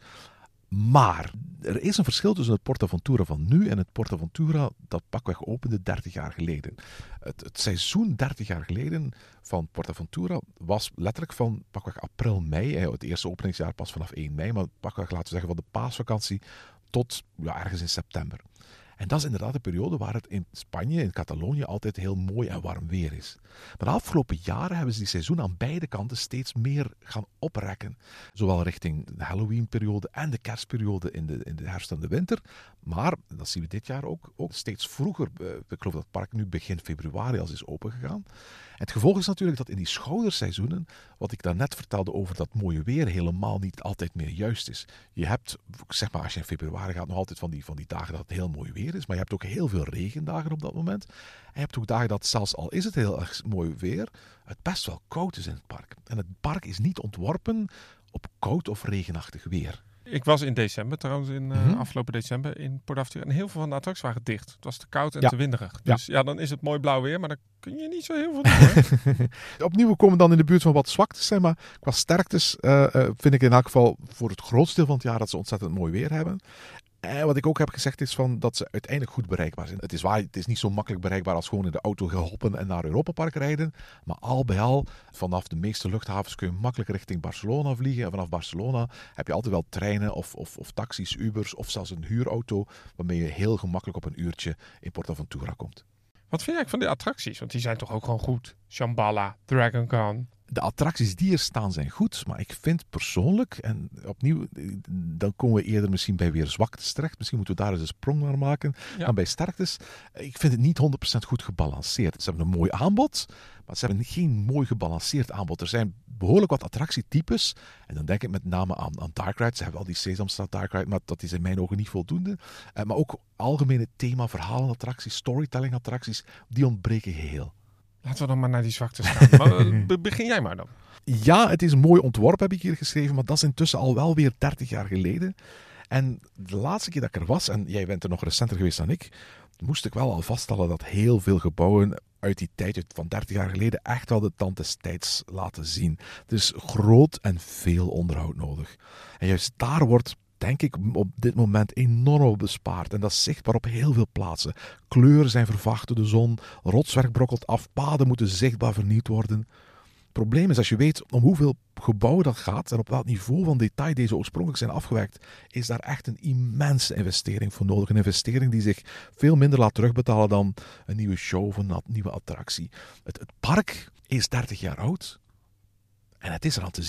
Maar er is een verschil tussen het PortAventura van nu en het PortAventura dat pakweg opende dertig jaar geleden. Het, het seizoen dertig jaar geleden van PortAventura was letterlijk van pakweg april, mei. Het eerste openingsjaar pas vanaf één mei, maar pakweg laten we zeggen van de paasvakantie tot ja, ergens in september. En dat is inderdaad een periode waar het in Spanje, in Catalonië, altijd heel mooi en warm weer is. Maar de afgelopen jaren hebben ze die seizoen aan beide kanten steeds meer gaan oprekken. Zowel richting de Halloween-periode en de kerstperiode in de, in de herfst en de winter. Maar, dat zien we dit jaar ook, ook steeds vroeger. Ik geloof dat het park nu begin februari al is opengegaan. En het gevolg is natuurlijk dat in die schouderseizoenen, wat ik daarnet vertelde over dat mooie weer, helemaal niet altijd meer juist is. Je hebt, zeg maar, als je in februari gaat, nog altijd van die, van die dagen dat het heel mooi weer is. Maar je hebt ook heel veel regendagen op dat moment. En je hebt ook dagen dat, zelfs al is het heel erg mooi weer, het best wel koud is in het park. En het park is niet ontworpen op koud of regenachtig weer. Ik was in december trouwens, in uh, mm-hmm. afgelopen december in PortAventura. En heel veel van de attracties waren dicht. Het was te koud en ja. te winderig. Dus ja. ja, dan is het mooi blauw weer, maar dan kun je niet zo heel veel doen. Opnieuw, we komen dan in de buurt van wat zwaktes zijn, maar qua sterktes uh, uh, vind ik in elk geval voor het grootste deel van het jaar dat ze ontzettend mooi weer hebben. En wat ik ook heb gezegd is van dat ze uiteindelijk goed bereikbaar zijn. Het is waar, het is niet zo makkelijk bereikbaar als gewoon in de auto gehoppen en naar Europa Park rijden. Maar al bij al, vanaf de meeste luchthavens kun je makkelijk richting Barcelona vliegen. En vanaf Barcelona heb je altijd wel treinen of, of, of taxis, Ubers of zelfs een huurauto, waarmee je heel gemakkelijk op een uurtje in PortAventura komt. Wat vind jij van die attracties? Want die zijn toch ook gewoon goed? Shambhala, Dragon Con. De attracties die er staan zijn goed, maar ik vind persoonlijk, en opnieuw, dan komen we eerder misschien bij weer zwaktes terecht. Misschien moeten we daar eens een sprong naar maken. Ja. Dan bij sterktes, ik vind het niet honderd procent goed gebalanceerd. Ze hebben een mooi aanbod, maar ze hebben geen mooi gebalanceerd aanbod. Er zijn behoorlijk wat attractietypes. En dan denk ik met name aan, aan Dark Ride. Ze hebben al die Sesamstraat Dark Ride, maar dat is in mijn ogen niet voldoende. Uh, maar ook algemene thema, verhalenattracties, storytelling attracties, die ontbreken geheel. Laten we dan maar naar die zwaktes gaan. Maar begin jij maar dan. Ja, het is een mooi ontworpen, heb ik hier geschreven, maar dat is intussen al wel weer dertig jaar geleden. En de laatste keer dat ik er was, en jij bent er nog recenter geweest dan ik, moest ik wel al vaststellen dat heel veel gebouwen uit die tijd, van dertig jaar geleden, echt wel de tand des tijds laten zien. Er is groot en veel onderhoud nodig. En juist daar wordt, denk ik, op dit moment enorm bespaard. En dat is zichtbaar op heel veel plaatsen. Kleuren zijn vervaagd door de zon, rotswerk brokkelt af, paden moeten zichtbaar vernieuwd worden. Het probleem is, als je weet om hoeveel gebouwen dat gaat en op welk niveau van detail deze oorspronkelijk zijn afgewerkt, is daar echt een immense investering voor nodig. Een investering die zich veel minder laat terugbetalen dan een nieuwe show of een nieuwe attractie. Het, het park is dertig jaar oud en het is er aan te zien.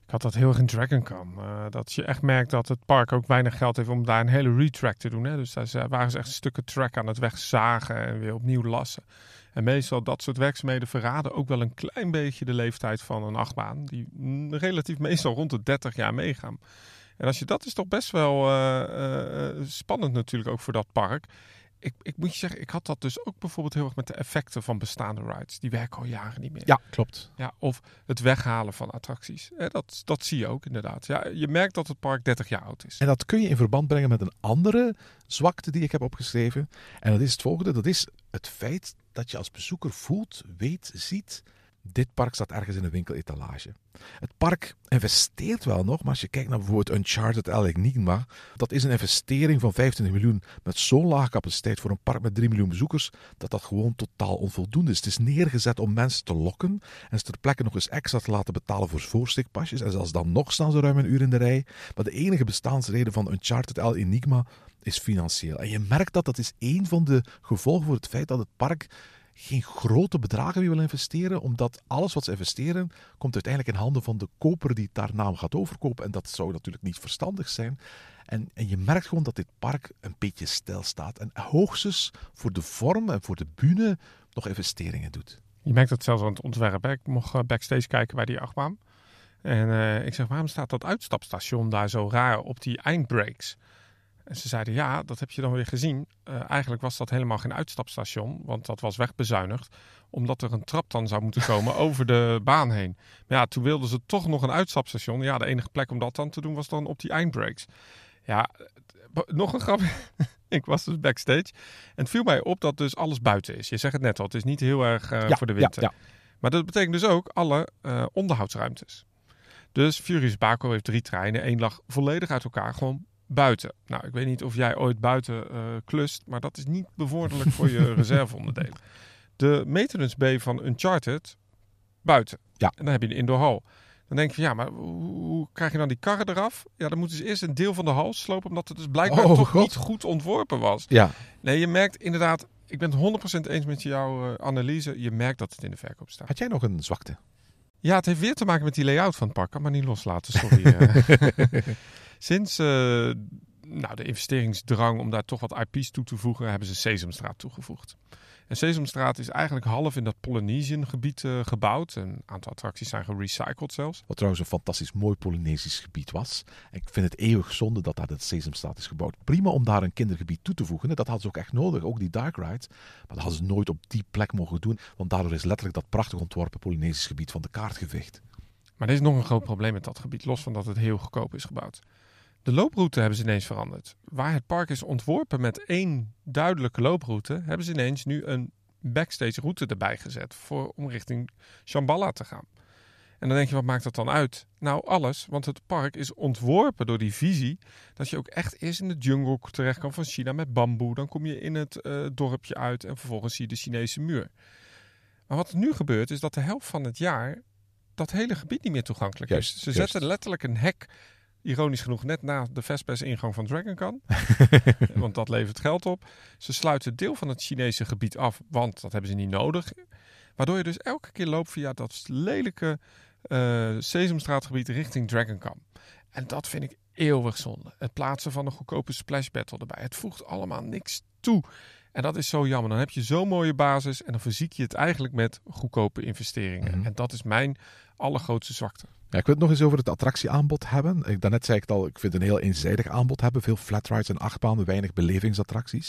Ik had dat heel erg in Dragon Con. Uh, dat je echt merkt dat het park ook weinig geld heeft om daar een hele retrack te doen. Hè? Dus daar waren ze echt stukken track aan het wegzagen en weer opnieuw lassen. En meestal dat soort werkzaamheden verraden ook wel een klein beetje de leeftijd van een achtbaan. Die relatief meestal rond de dertig jaar meegaan. En als je dat is toch best wel uh, uh, spannend natuurlijk ook voor dat park. Ik, ik moet je zeggen, ik had dat dus ook bijvoorbeeld heel erg met de effecten van bestaande rides. Die werken al jaren niet meer. Ja, klopt. Ja, of het weghalen van attracties. Eh, dat, dat zie je ook inderdaad. Ja, je merkt dat het park dertig jaar oud is. En dat kun je in verband brengen met een andere zwakte die ik heb opgeschreven. En dat is het volgende. Dat is het feit dat je als bezoeker voelt, weet, ziet... Dit park staat ergens in een winkeletalage. Het park investeert wel nog, maar als je kijkt naar bijvoorbeeld Uncharted El Enigma, dat is een investering van vijfentwintig miljoen met zo'n lage capaciteit voor een park met drie miljoen bezoekers, dat dat gewoon totaal onvoldoende is. Het is neergezet om mensen te lokken en ze ter plekke nog eens extra te laten betalen voor voorsteekpasjes. En zelfs dan nog staan ze ruim een uur in de rij. Maar de enige bestaansreden van Uncharted El Enigma is financieel. En je merkt dat dat is één van de gevolgen voor het feit dat het park geen grote bedragen meer wil investeren, omdat alles wat ze investeren komt uiteindelijk in handen van de koper die het daarna gaat overkopen. En dat zou natuurlijk niet verstandig zijn. En, en je merkt gewoon dat dit park een beetje stil staat en hoogstens voor de vorm en voor de bühne nog investeringen doet. Je merkt het zelfs aan het ontwerp. Hè? Ik mocht uh, backstage kijken bij die achtbaan. En uh, ik zeg, waarom staat dat uitstapstation daar zo raar op die eindbreaks? En ze zeiden, ja, dat heb je dan weer gezien. Uh, eigenlijk was dat helemaal geen uitstapstation, want dat was wegbezuinigd. Omdat er een trap dan zou moeten komen over de baan heen. Maar ja, toen wilden ze toch nog een uitstapstation. Ja, de enige plek om dat dan te doen was dan op die eindbreaks. Ja, nog een grap. Ik was dus backstage. En het viel mij op dat dus alles buiten is. Je zegt het net al, het is niet heel erg uh, ja, voor de winter. Ja, ja. Maar dat betekent dus ook alle uh, onderhoudsruimtes. Dus Furious Baco heeft drie treinen. Eén lag volledig uit elkaar, gewoon buiten. Nou, ik weet niet of jij ooit buiten uh, klust, maar dat is niet bevorderlijk voor je reserveonderdelen. De maintenance bay van Uncharted, buiten. Ja. En dan heb je een indoor hal. Dan denk je, ja, maar hoe, hoe krijg je dan die karren eraf? Ja, dan moeten ze eerst een deel van de hal slopen, omdat het dus blijkbaar oh, toch God. niet goed ontworpen was. Ja. Nee, je merkt inderdaad, ik ben het honderd procent eens met jouw uh, analyse, je merkt dat het in de verkoop staat. Had jij nog een zwakte? Ja, het heeft weer te maken met die layout van het park. Kan maar niet loslaten, sorry. uh. Sinds uh, nou, de investeringsdrang om daar toch wat I P's toe te voegen, hebben ze Sesamstraat toegevoegd. En Sesamstraat is eigenlijk half in dat Polynesian gebied uh, gebouwd. Een aantal attracties zijn gerecycled zelfs. Wat trouwens een fantastisch mooi Polynesisch gebied was. En ik vind het eeuwig zonde dat daar de Sesamstraat is gebouwd. Prima om daar een kindergebied toe te voegen. Dat hadden ze ook echt nodig, ook die dark rides. Maar dat hadden ze nooit op die plek mogen doen. Want daardoor is letterlijk dat prachtig ontworpen Polynesisch gebied van de kaart geveegd. Maar er is nog een groot probleem met dat gebied, los van dat het heel goedkoop is gebouwd. De looproute hebben ze ineens veranderd. Waar het park is ontworpen met één duidelijke looproute, hebben ze ineens nu een backstage route erbij gezet voor, om richting Shambhala te gaan. En dan denk je, wat maakt dat dan uit? Nou, alles, want het park is ontworpen door die visie dat je ook echt eerst in de jungle terecht kan van China met bamboe. Dan kom je in het uh, dorpje uit en vervolgens zie je de Chinese muur. Maar wat er nu gebeurt is dat de helft van het jaar dat hele gebied niet meer toegankelijk is. Juist, Ze juist. zetten letterlijk een hek, ironisch genoeg, net na de Vespers-ingang van Dragon Con. Want dat levert geld op. Ze sluiten deel van het Chinese gebied af, want dat hebben ze niet nodig. Waardoor je dus elke keer loopt via dat lelijke uh, Sesamstraatgebied richting Dragon Con. En dat vind ik eeuwig zonde. Het plaatsen van een goedkope splash battle erbij. Het voegt allemaal niks toe. En dat is zo jammer. Dan heb je zo'n mooie basis en dan verziek je het eigenlijk met goedkope investeringen. Mm-hmm. En dat is mijn allergrootste zwakte. Ja, ik wil het nog eens over het attractieaanbod hebben. Ik, daarnet zei ik het al, ik vind het een heel eenzijdig aanbod hebben. Veel flatrides en achtbanen, weinig belevingsattracties.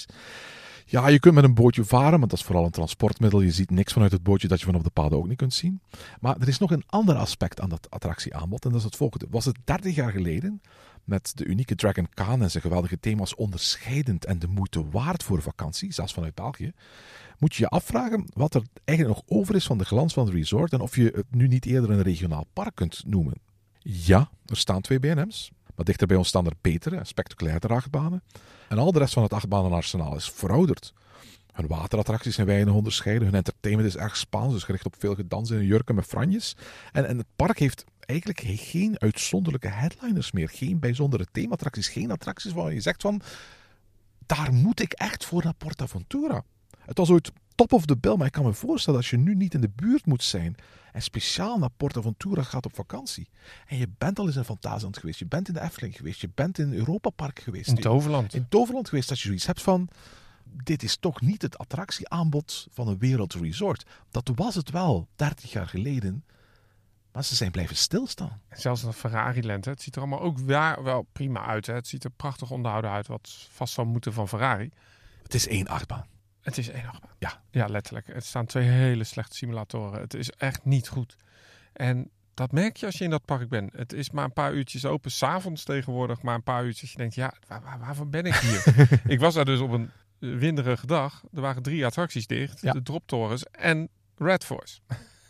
Ja, je kunt met een bootje varen, maar dat is vooral een transportmiddel. Je ziet niks vanuit het bootje dat je vanaf de paden ook niet kunt zien. Maar er is nog een ander aspect aan dat attractieaanbod. En dat is het volgende. Was het dertig jaar geleden met de unieke Dragon Con en zijn geweldige thema's onderscheidend en de moeite waard voor vakantie, zelfs vanuit België, moet je je afvragen wat er eigenlijk nog over is van de glans van het resort en of je het nu niet eerder een regionaal park kunt noemen. Ja, er staan twee B en M's. Maar dichter bij ons staan er betere, spectaculaire achtbanen. En al de rest van het achtbanenarsenaal is verouderd. Hun waterattracties zijn weinig onderscheiden. Hun entertainment is erg Spaans, dus gericht op veel gedans in jurken met franjes. En, en het park heeft eigenlijk geen uitzonderlijke headliners meer. Geen bijzondere themaattracties. Geen attracties waar je zegt van, daar moet ik echt voor naar PortAventura. Het was ooit top of the bill, maar ik kan me voorstellen als je nu niet in de buurt moet zijn en speciaal naar PortAventura gaat op vakantie. En je bent al eens in Fantasieland geweest, je bent in de Efteling geweest, je bent in Europa Park geweest. In Toverland. In Toverland geweest, dat je zoiets hebt van, dit is toch niet het attractieaanbod van een wereldresort. Dat was het wel, dertig jaar geleden. Maar ze zijn blijven stilstaan. Zelfs een Ferrari-land, hè. Het ziet er allemaal ook wel, wel prima uit. Hè. Het ziet er prachtig onderhouden uit, wat vast zou moeten van Ferrari. Het is één achtbaan. Het is één achtbaan. Ja. Ja, letterlijk. Het staan twee hele slechte simulatoren. Het is echt niet goed. En dat merk je als je in dat park bent. Het is maar een paar uurtjes open, 's avonds tegenwoordig. Maar een paar uurtjes dat je denkt, ja, waar, waar, waarvoor ben ik hier? Ik was daar dus op een winderige dag. Er waren drie attracties dicht. Ja. De droptorens en Red Force.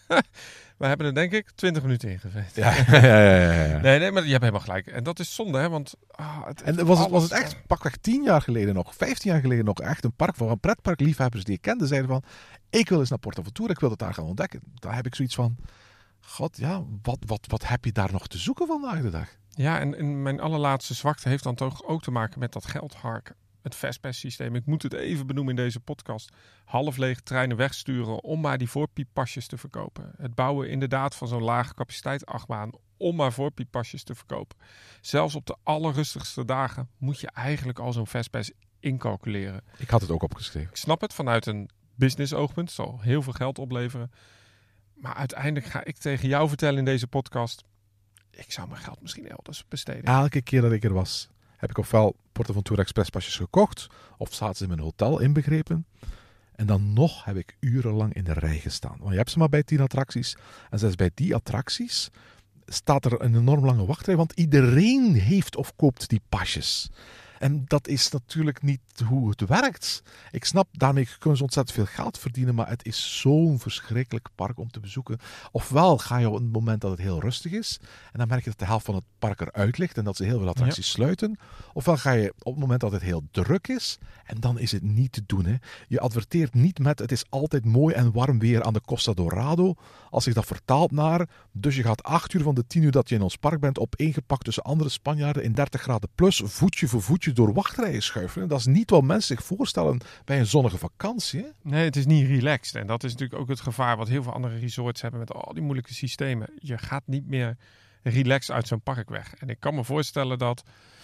We hebben er denk ik twintig minuten in gezeten. Ja, ja, ja, ja, ja. Nee, nee, maar je hebt helemaal gelijk. En dat is zonde, hè? Want ah, het, En was het, was het echt pakweg tien jaar geleden nog, vijftien jaar geleden nog, echt een park van pretparkliefhebbers die ik kende, zeiden van, ik wil eens naar PortAventura, ik wil het daar gaan ontdekken. Daar heb ik zoiets van, god ja, wat, wat, wat heb je daar nog te zoeken vandaag de dag? Ja, en, en mijn allerlaatste zwakte heeft dan toch ook te maken met dat geldharken. Het Fastpass systeem. Ik moet het even benoemen in deze podcast. Half lege treinen wegsturen om maar die voorpieppasjes te verkopen. Het bouwen inderdaad van zo'n lage capaciteit achtbaan om maar voorpieppasjes te verkopen. Zelfs op de allerrustigste dagen moet je eigenlijk al zo'n Fastpass incalculeren. Ik had het ook opgeschreven. Ik snap het vanuit een business oogpunt. Het zal heel veel geld opleveren. Maar uiteindelijk ga ik tegen jou vertellen in deze podcast, ik zou mijn geld misschien elders besteden. Elke keer dat ik er was, heb ik ofwel PortAventura Expresspasjes gekocht, of zaten ze in mijn hotel inbegrepen. En dan nog heb ik urenlang in de rij gestaan. Want je hebt ze maar bij tien attracties. En zelfs bij die attracties staat er een enorm lange wachtrij, want iedereen heeft of koopt die pasjes. En dat is natuurlijk niet hoe het werkt. Ik snap, daarmee kunnen ze ontzettend veel geld verdienen, maar het is zo'n verschrikkelijk park om te bezoeken. Ofwel ga je op het moment dat het heel rustig is, en dan merk je dat de helft van het park eruit ligt en dat ze heel veel attracties ja. sluiten. Ofwel ga je op het moment dat het heel druk is, en dan is het niet te doen. Hè. Je adverteert niet met, het is altijd mooi en warm weer aan de Costa Dorado. Als zich dat vertaalt naar, dus je gaat acht uur van de tien uur dat je in ons park bent, opeengepakt tussen andere Spanjaarden in dertig graden plus, voetje voor voetje door wachtrijen schuiven. Dat is niet wat mensen zich voorstellen bij een zonnige vakantie. Hè? Nee, het is niet relaxed. En dat is natuurlijk ook het gevaar wat heel veel andere resorts hebben met al die moeilijke systemen. Je gaat niet meer relaxed uit zo'n park weg. En ik kan me voorstellen dat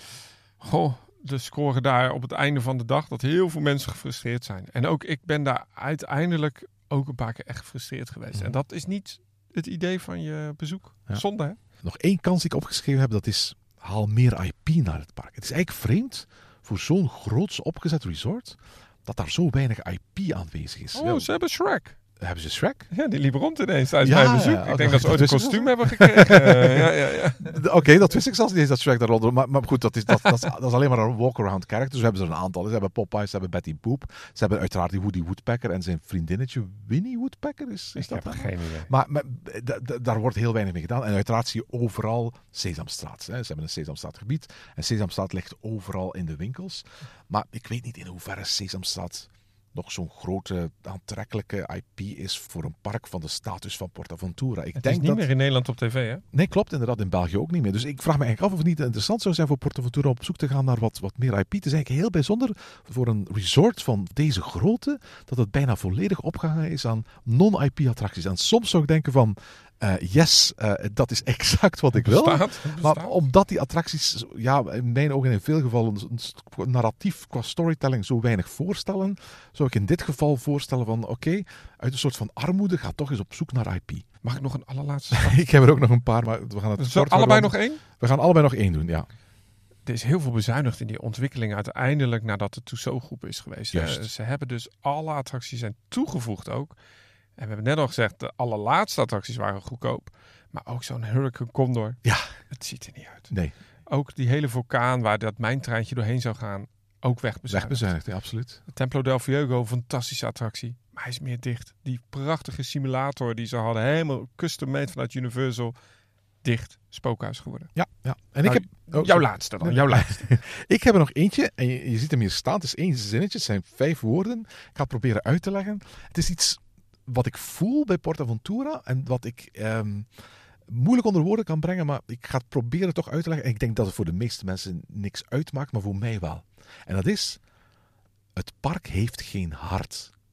goh, de score daar op het einde van de dag, dat heel veel mensen gefrustreerd zijn. En ook ik ben daar uiteindelijk ook een paar keer echt gefrustreerd geweest. Mm. En dat is niet het idee van je bezoek. Ja. Zonde, hè? Nog één kans die ik opgeschreven heb, dat is haal meer I P naar het park. Het is eigenlijk vreemd voor zo'n groots opgezet resort dat daar zo weinig I P aanwezig is. Oh, ja. Ze hebben Shrek. Hebben ze Shrek? Ja, die liep rond ineens tijdens ja, mijn bezoek. Ja, ik okay, denk dat ze ooit een kostuum hebben gekregen. uh, ja, ja, ja. Oké, okay, dat wist ik zelfs niet eens dat Shrek daar rond. Maar, maar goed, dat is, dat, dat, is, dat is alleen maar een walk-around character. Dus we hebben er een aantal. Ze hebben Popeye, ze hebben Betty Boop. Ze hebben uiteraard die Woody Woodpecker en zijn vriendinnetje Winnie Woodpecker. Is, is ik dat heb dan? geen idee. Maar, maar d- d- daar wordt heel weinig mee gedaan. En uiteraard zie je overal Sesamstraat. Hè. Ze hebben een Sesamstraatgebied. En Sesamstraat ligt overal in de winkels. Maar ik weet niet in hoeverre Sesamstraat nog zo'n grote aantrekkelijke I P is voor een park van de status van PortAventura. Ik het denk is niet dat... meer in Nederland op tv, hè? Nee, klopt inderdaad. In België ook niet meer. Dus ik vraag me eigenlijk af of het niet interessant zou zijn voor PortAventura om op zoek te gaan naar wat, wat meer I P. Het is eigenlijk heel bijzonder voor een resort van deze grootte dat het bijna volledig opgehangen is aan non-I P attracties. En soms zou ik denken van, uh, yes, uh, dat is exact wat ik wil. Bestaat, bestaat. Maar omdat die attracties, ja, in mijn ogen in veel gevallen een narratief qua storytelling zo weinig voorstellen, zou ik in dit geval voorstellen van, oké, okay, uit een soort van armoede, ga toch eens op zoek naar I P. Mag ik nog een allerlaatste? Ik heb er ook nog een paar, maar we gaan het Zo, allebei nog één? We gaan allebei nog één doen, ja. Er is heel veel bezuinigd in die ontwikkeling uiteindelijk nadat de Tussauds-groep is geweest. Uh, ze hebben dus alle attracties zijn toegevoegd ook. En we hebben net al gezegd, de allerlaatste attracties waren goedkoop. Maar ook zo'n Hurricane Condor, ja. Het ziet er niet uit. Nee. Ook die hele vulkaan waar dat mijntreintje doorheen zou gaan, ook wegbezuinigd. Wegbezuinigd, ja, absoluut. De Templo del Fuego, fantastische attractie. Maar hij is meer dicht. Die prachtige simulator die ze hadden, helemaal custom-made vanuit Universal, dicht. Spookhuis geworden. Ja, ja. En nou, ik heb... Oh, jouw laatste dan, jouw laatste. Ik heb er nog eentje, en je, je ziet hem hier staan. Het is één zinnetje, het zijn vijf woorden. Ik ga het proberen uit te leggen. Het is iets wat ik voel bij PortAventura en wat ik um, moeilijk onder woorden kan brengen, maar ik ga het proberen toch uit te leggen. En ik denk dat het voor de meeste mensen niks uitmaakt, maar voor mij wel. En dat is, het park heeft geen hart.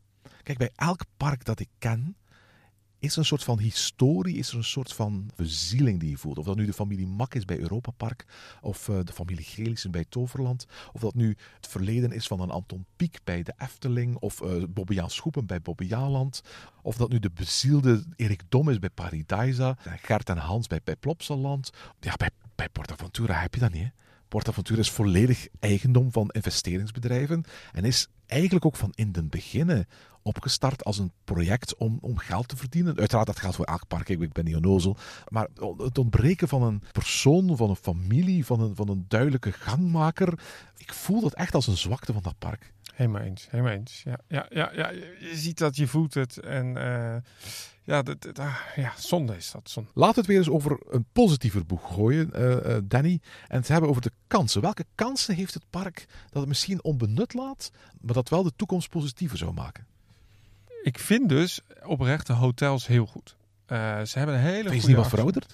Kijk, bij elk park dat ik ken, is er een soort van historie, is er een soort van bezieling die je voelt. Of dat nu de familie Mak is bij Europa Park, of uh, de familie Gelissen bij Toverland, of dat nu het verleden is van een Anton Pieck bij de Efteling, of uh, Bobbejaan Schoepen bij Bobbejaanland, of dat nu de bezielde Erik Dom is bij Paradisa, en Gert en Hans bij, bij Plopsaland. Ja, bij, bij PortAventura heb je dat niet, hè? PortAventura is volledig eigendom van investeringsbedrijven en is eigenlijk ook van in den beginnen opgestart als een project om, om geld te verdienen. Uiteraard, dat geldt voor elk park, ik ben niet onnozel. Maar het ontbreken van een persoon, van een familie, van een, van een duidelijke gangmaker, ik voel dat echt als een zwakte van dat park. Helemaal eens, helemaal eens. Ja, ja, ja, ja, je ziet dat, je voelt het. En uh, ja, dat, dat, uh, ja, zonde is dat. Zonde. Laten we het weer eens over een positiever boeg gooien, uh, uh, Danny. En het hebben over de kansen. Welke kansen heeft het park dat het misschien onbenut laat, maar dat wel de toekomst positiever zou maken? Ik vind dus oprecht de hotels heel goed. Uh, ze hebben een hele goede... Is niet wat verouderd?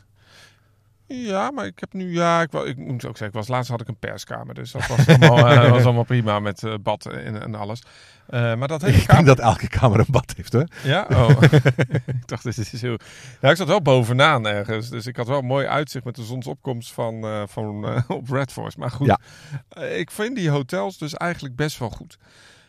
Ja, maar ik heb nu, ja, ik, ik moet ook zeggen, ik was laatst had ik een perskamer, dus dat was allemaal, uh, was allemaal prima met uh, bad en, en alles. Uh, maar dat hele ik kamer... denk dat elke kamer een bad heeft, hè? Ja, oh. Ik dacht, dit is heel... Ja, ik zat wel bovenaan ergens, dus ik had wel een mooi uitzicht met de zonsopkomst van, uh, van uh, op Red Force. Maar goed, ja. uh, ik vind die hotels dus eigenlijk best wel goed.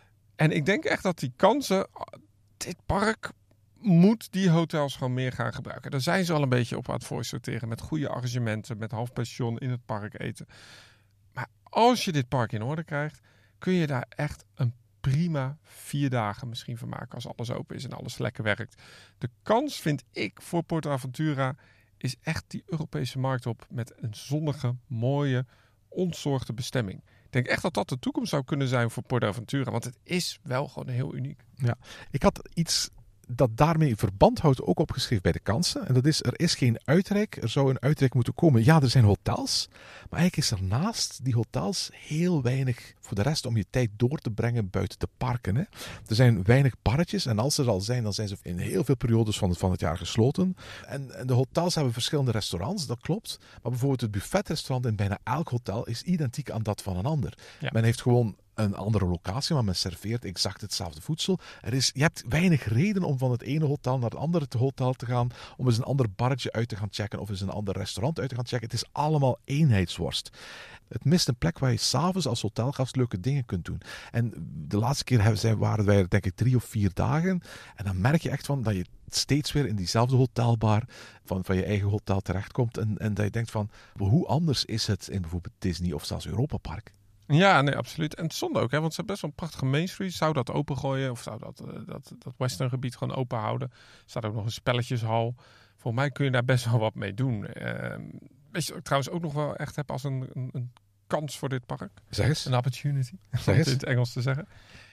En ik denk echt dat die kansen, dit park moet die hotels gewoon meer gaan gebruiken. Daar zijn ze al een beetje op aan het voorsorteren met goede arrangementen, met half pension in het park eten. Maar als je dit park in orde krijgt, kun je daar echt een prima vier dagen misschien van maken als alles open is en alles lekker werkt. De kans, vind ik, voor PortAventura is echt die Europese markt op met een zonnige, mooie, ontzorgde bestemming. Ik denk echt dat dat de toekomst zou kunnen zijn voor PortAventura, want het is wel gewoon heel uniek. Ja, ik had iets dat daarmee verband houdt ook opgeschreven bij de kansen. En dat is, er is geen uitreik. Er zou een uitreik moeten komen. Ja, er zijn hotels. Maar eigenlijk is er naast die hotels heel weinig voor de rest om je tijd door te brengen buiten de parken. Hè. Er zijn weinig barretjes. En als ze er al zijn, dan zijn ze in heel veel periodes van het, van het jaar gesloten. En, en de hotels hebben verschillende restaurants, dat klopt. Maar bijvoorbeeld het buffetrestaurant in bijna elk hotel is identiek aan dat van een ander. Ja. Men heeft gewoon een andere locatie, maar men serveert exact hetzelfde voedsel. Er is, je hebt weinig reden om van het ene hotel naar het andere hotel te gaan, om eens een ander barretje uit te gaan checken of eens een ander restaurant uit te gaan checken. Het is allemaal eenheidsworst. Het mist een plek waar je s'avonds als hotelgast leuke dingen kunt doen. En de laatste keer zijn, waren wij er denk ik drie of vier dagen. En dan merk je echt van dat je steeds weer in diezelfde hotelbar van, van je eigen hotel terechtkomt. En, en dat je denkt van, hoe anders is het in bijvoorbeeld Disney of zelfs Europa Park? Ja, nee, absoluut. En het zonde ook, hè, want ze hebben best wel een prachtige Main Street. Zou dat opengooien of zou dat, uh, dat, dat Western gebied gewoon open houden? Er staat ook nog een spelletjeshal. Volgens mij kun je daar best wel wat mee doen. Uh, weet je, ik trouwens ook nog wel echt heb als een, een, een kans voor dit park. Zeg eens. Een opportunity, om het in het Engels te zeggen.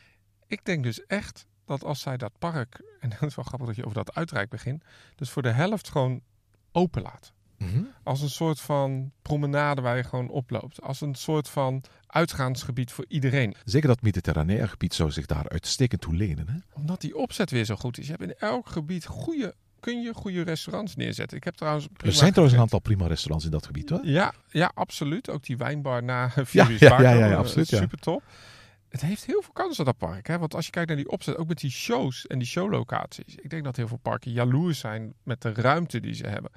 Ik denk dus echt dat als zij dat park, en dat is wel grappig dat je over dat uitreik begint, dus voor de helft gewoon open laat. Mm-hmm. Als een soort van promenade waar je gewoon oploopt. Als een soort van uitgaansgebied voor iedereen. Zeker dat mediterranea gebied zou zich daar uitstekend toe lenen. Hè? Omdat die opzet weer zo goed is. Je hebt in elk gebied goede, kun je goede restaurants neerzetten. Ik heb trouwens er zijn trouwens een aantal prima restaurants in dat gebied, hoor. Ja, ja, absoluut. Ook die wijnbar na vier ja, uur ja, ja, ja, ja, absoluut. Ja. Super top. Het heeft heel veel kansen, dat park. Hè? Want als je kijkt naar die opzet, ook met die shows en die showlocaties. Ik denk dat heel veel parken jaloers zijn met de ruimte die ze hebben.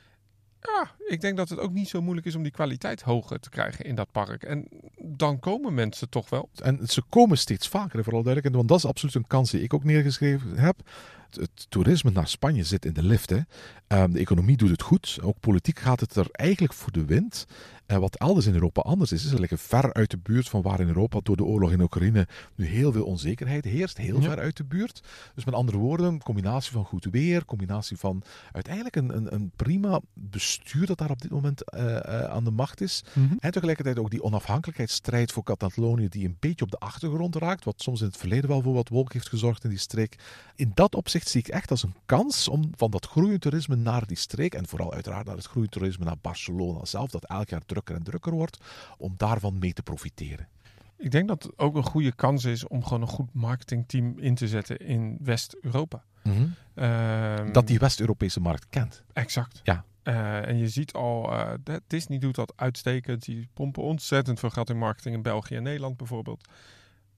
Ja, ik denk dat het ook niet zo moeilijk is om die kwaliteit hoger te krijgen in dat park. En dan komen mensen toch wel. En ze komen steeds vaker, vooral duidelijk. Want dat is absoluut een kans die ik ook neergeschreven heb. Het, het toerisme naar Spanje zit in de lift. Hè. Um, de economie doet het goed. Ook politiek gaat het er eigenlijk voor de wind. Uh, wat elders in Europa anders is, is ze liggen ver uit de buurt van waar in Europa door de oorlog in Oekraïne nu heel veel onzekerheid heerst. Heel ja. ver uit de buurt. Dus met andere woorden, een combinatie van goed weer, combinatie van uiteindelijk een, een, een prima bestuur dat daar op dit moment uh, uh, aan de macht is. Mm-hmm. En tegelijkertijd ook die onafhankelijkheidsstrijd voor Catalonië die een beetje op de achtergrond raakt, wat soms in het verleden wel voor wat wolk heeft gezorgd in die streek. In dat opzicht zie ik echt als een kans om van dat groeiend toerisme naar die streek, en vooral uiteraard naar het groeiend toerisme naar Barcelona zelf, dat elk jaar drukker en drukker wordt, om daarvan mee te profiteren. Ik denk dat het ook een goede kans is om gewoon een goed marketingteam in te zetten in West-Europa. Mm-hmm. Um, dat die West-Europese markt kent. Exact. Ja. Uh, en je ziet al, uh, Disney doet dat uitstekend. Die pompen ontzettend veel geld in marketing in België en Nederland bijvoorbeeld.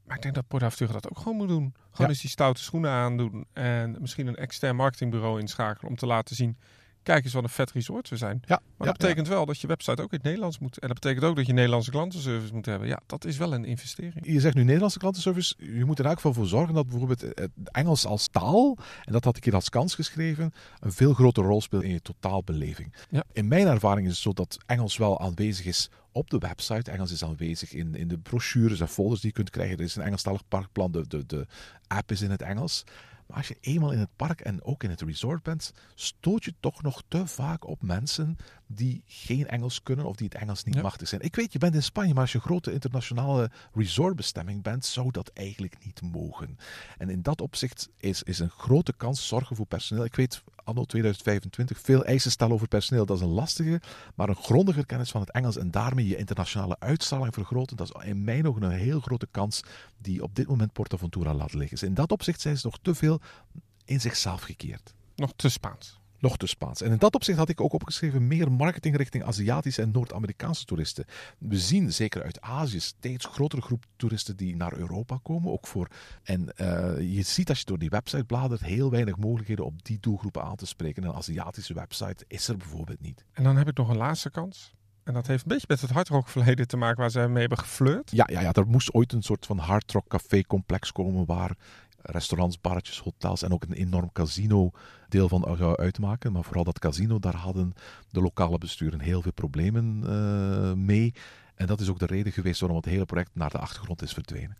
Maar ik denk dat PortAventura dat ook gewoon moet doen. Gewoon Ja. eens die stoute schoenen aandoen. En misschien een extern marketingbureau inschakelen om te laten zien... Kijk eens wat een vet resort we zijn. Ja, Maar ja, dat betekent wel dat je website ook in het Nederlands moet. En dat betekent ook dat je Nederlandse klantenservice moet hebben. Ja, dat is wel een investering. Je zegt nu Nederlandse klantenservice. Je moet er in elk geval voor zorgen dat bijvoorbeeld het Engels als taal, en dat had ik hier als kans geschreven, een veel grotere rol speelt in je totaalbeleving. Ja. In mijn ervaring is het zo dat Engels wel aanwezig is op de website. Engels is aanwezig in, in de brochures en folders die je kunt krijgen. Er is een Engelstalig parkplan, de, de, de app is in het Engels. Maar als je eenmaal in het park en ook in het resort bent, stoot je toch nog te vaak op mensen die geen Engels kunnen of die het Engels niet Ja. machtig zijn. Ik weet, je bent in Spanje, maar als je een grote internationale resortbestemming bent, zou dat eigenlijk niet mogen. En in dat opzicht is, is een grote kans zorgen voor personeel. Ik weet, anno tweeduizend vijfentwintig, veel eisen stellen over personeel, dat is een lastige, maar een grondiger kennis van het Engels en daarmee je internationale uitstraling vergroten, dat is in mijn ogen een heel grote kans die op dit moment PortAventura laat liggen. Dus in dat opzicht zijn ze nog te veel in zichzelf gekeerd. Nog te Spaans. Nog te Spaans. En in dat opzicht had ik ook opgeschreven meer marketing richting Aziatische en Noord-Amerikaanse toeristen. We zien zeker uit Azië steeds grotere groep toeristen die naar Europa komen. Ook voor, en uh, je ziet als je door die website bladert heel weinig mogelijkheden op die doelgroepen aan te spreken. Een Aziatische website is er bijvoorbeeld niet. En dan heb ik nog een laatste kans. En dat heeft een beetje met het hardrock verleden te maken waar ze mee hebben geflirt. Ja, ja, ja, er moest ooit een soort van hardrock café complex komen waar restaurants, barretjes, hotels en ook een enorm casino deel van zou uitmaken. Maar vooral dat casino, daar hadden de lokale besturen heel veel problemen uh, mee. En dat is ook de reden geweest waarom het hele project naar de achtergrond is verdwenen.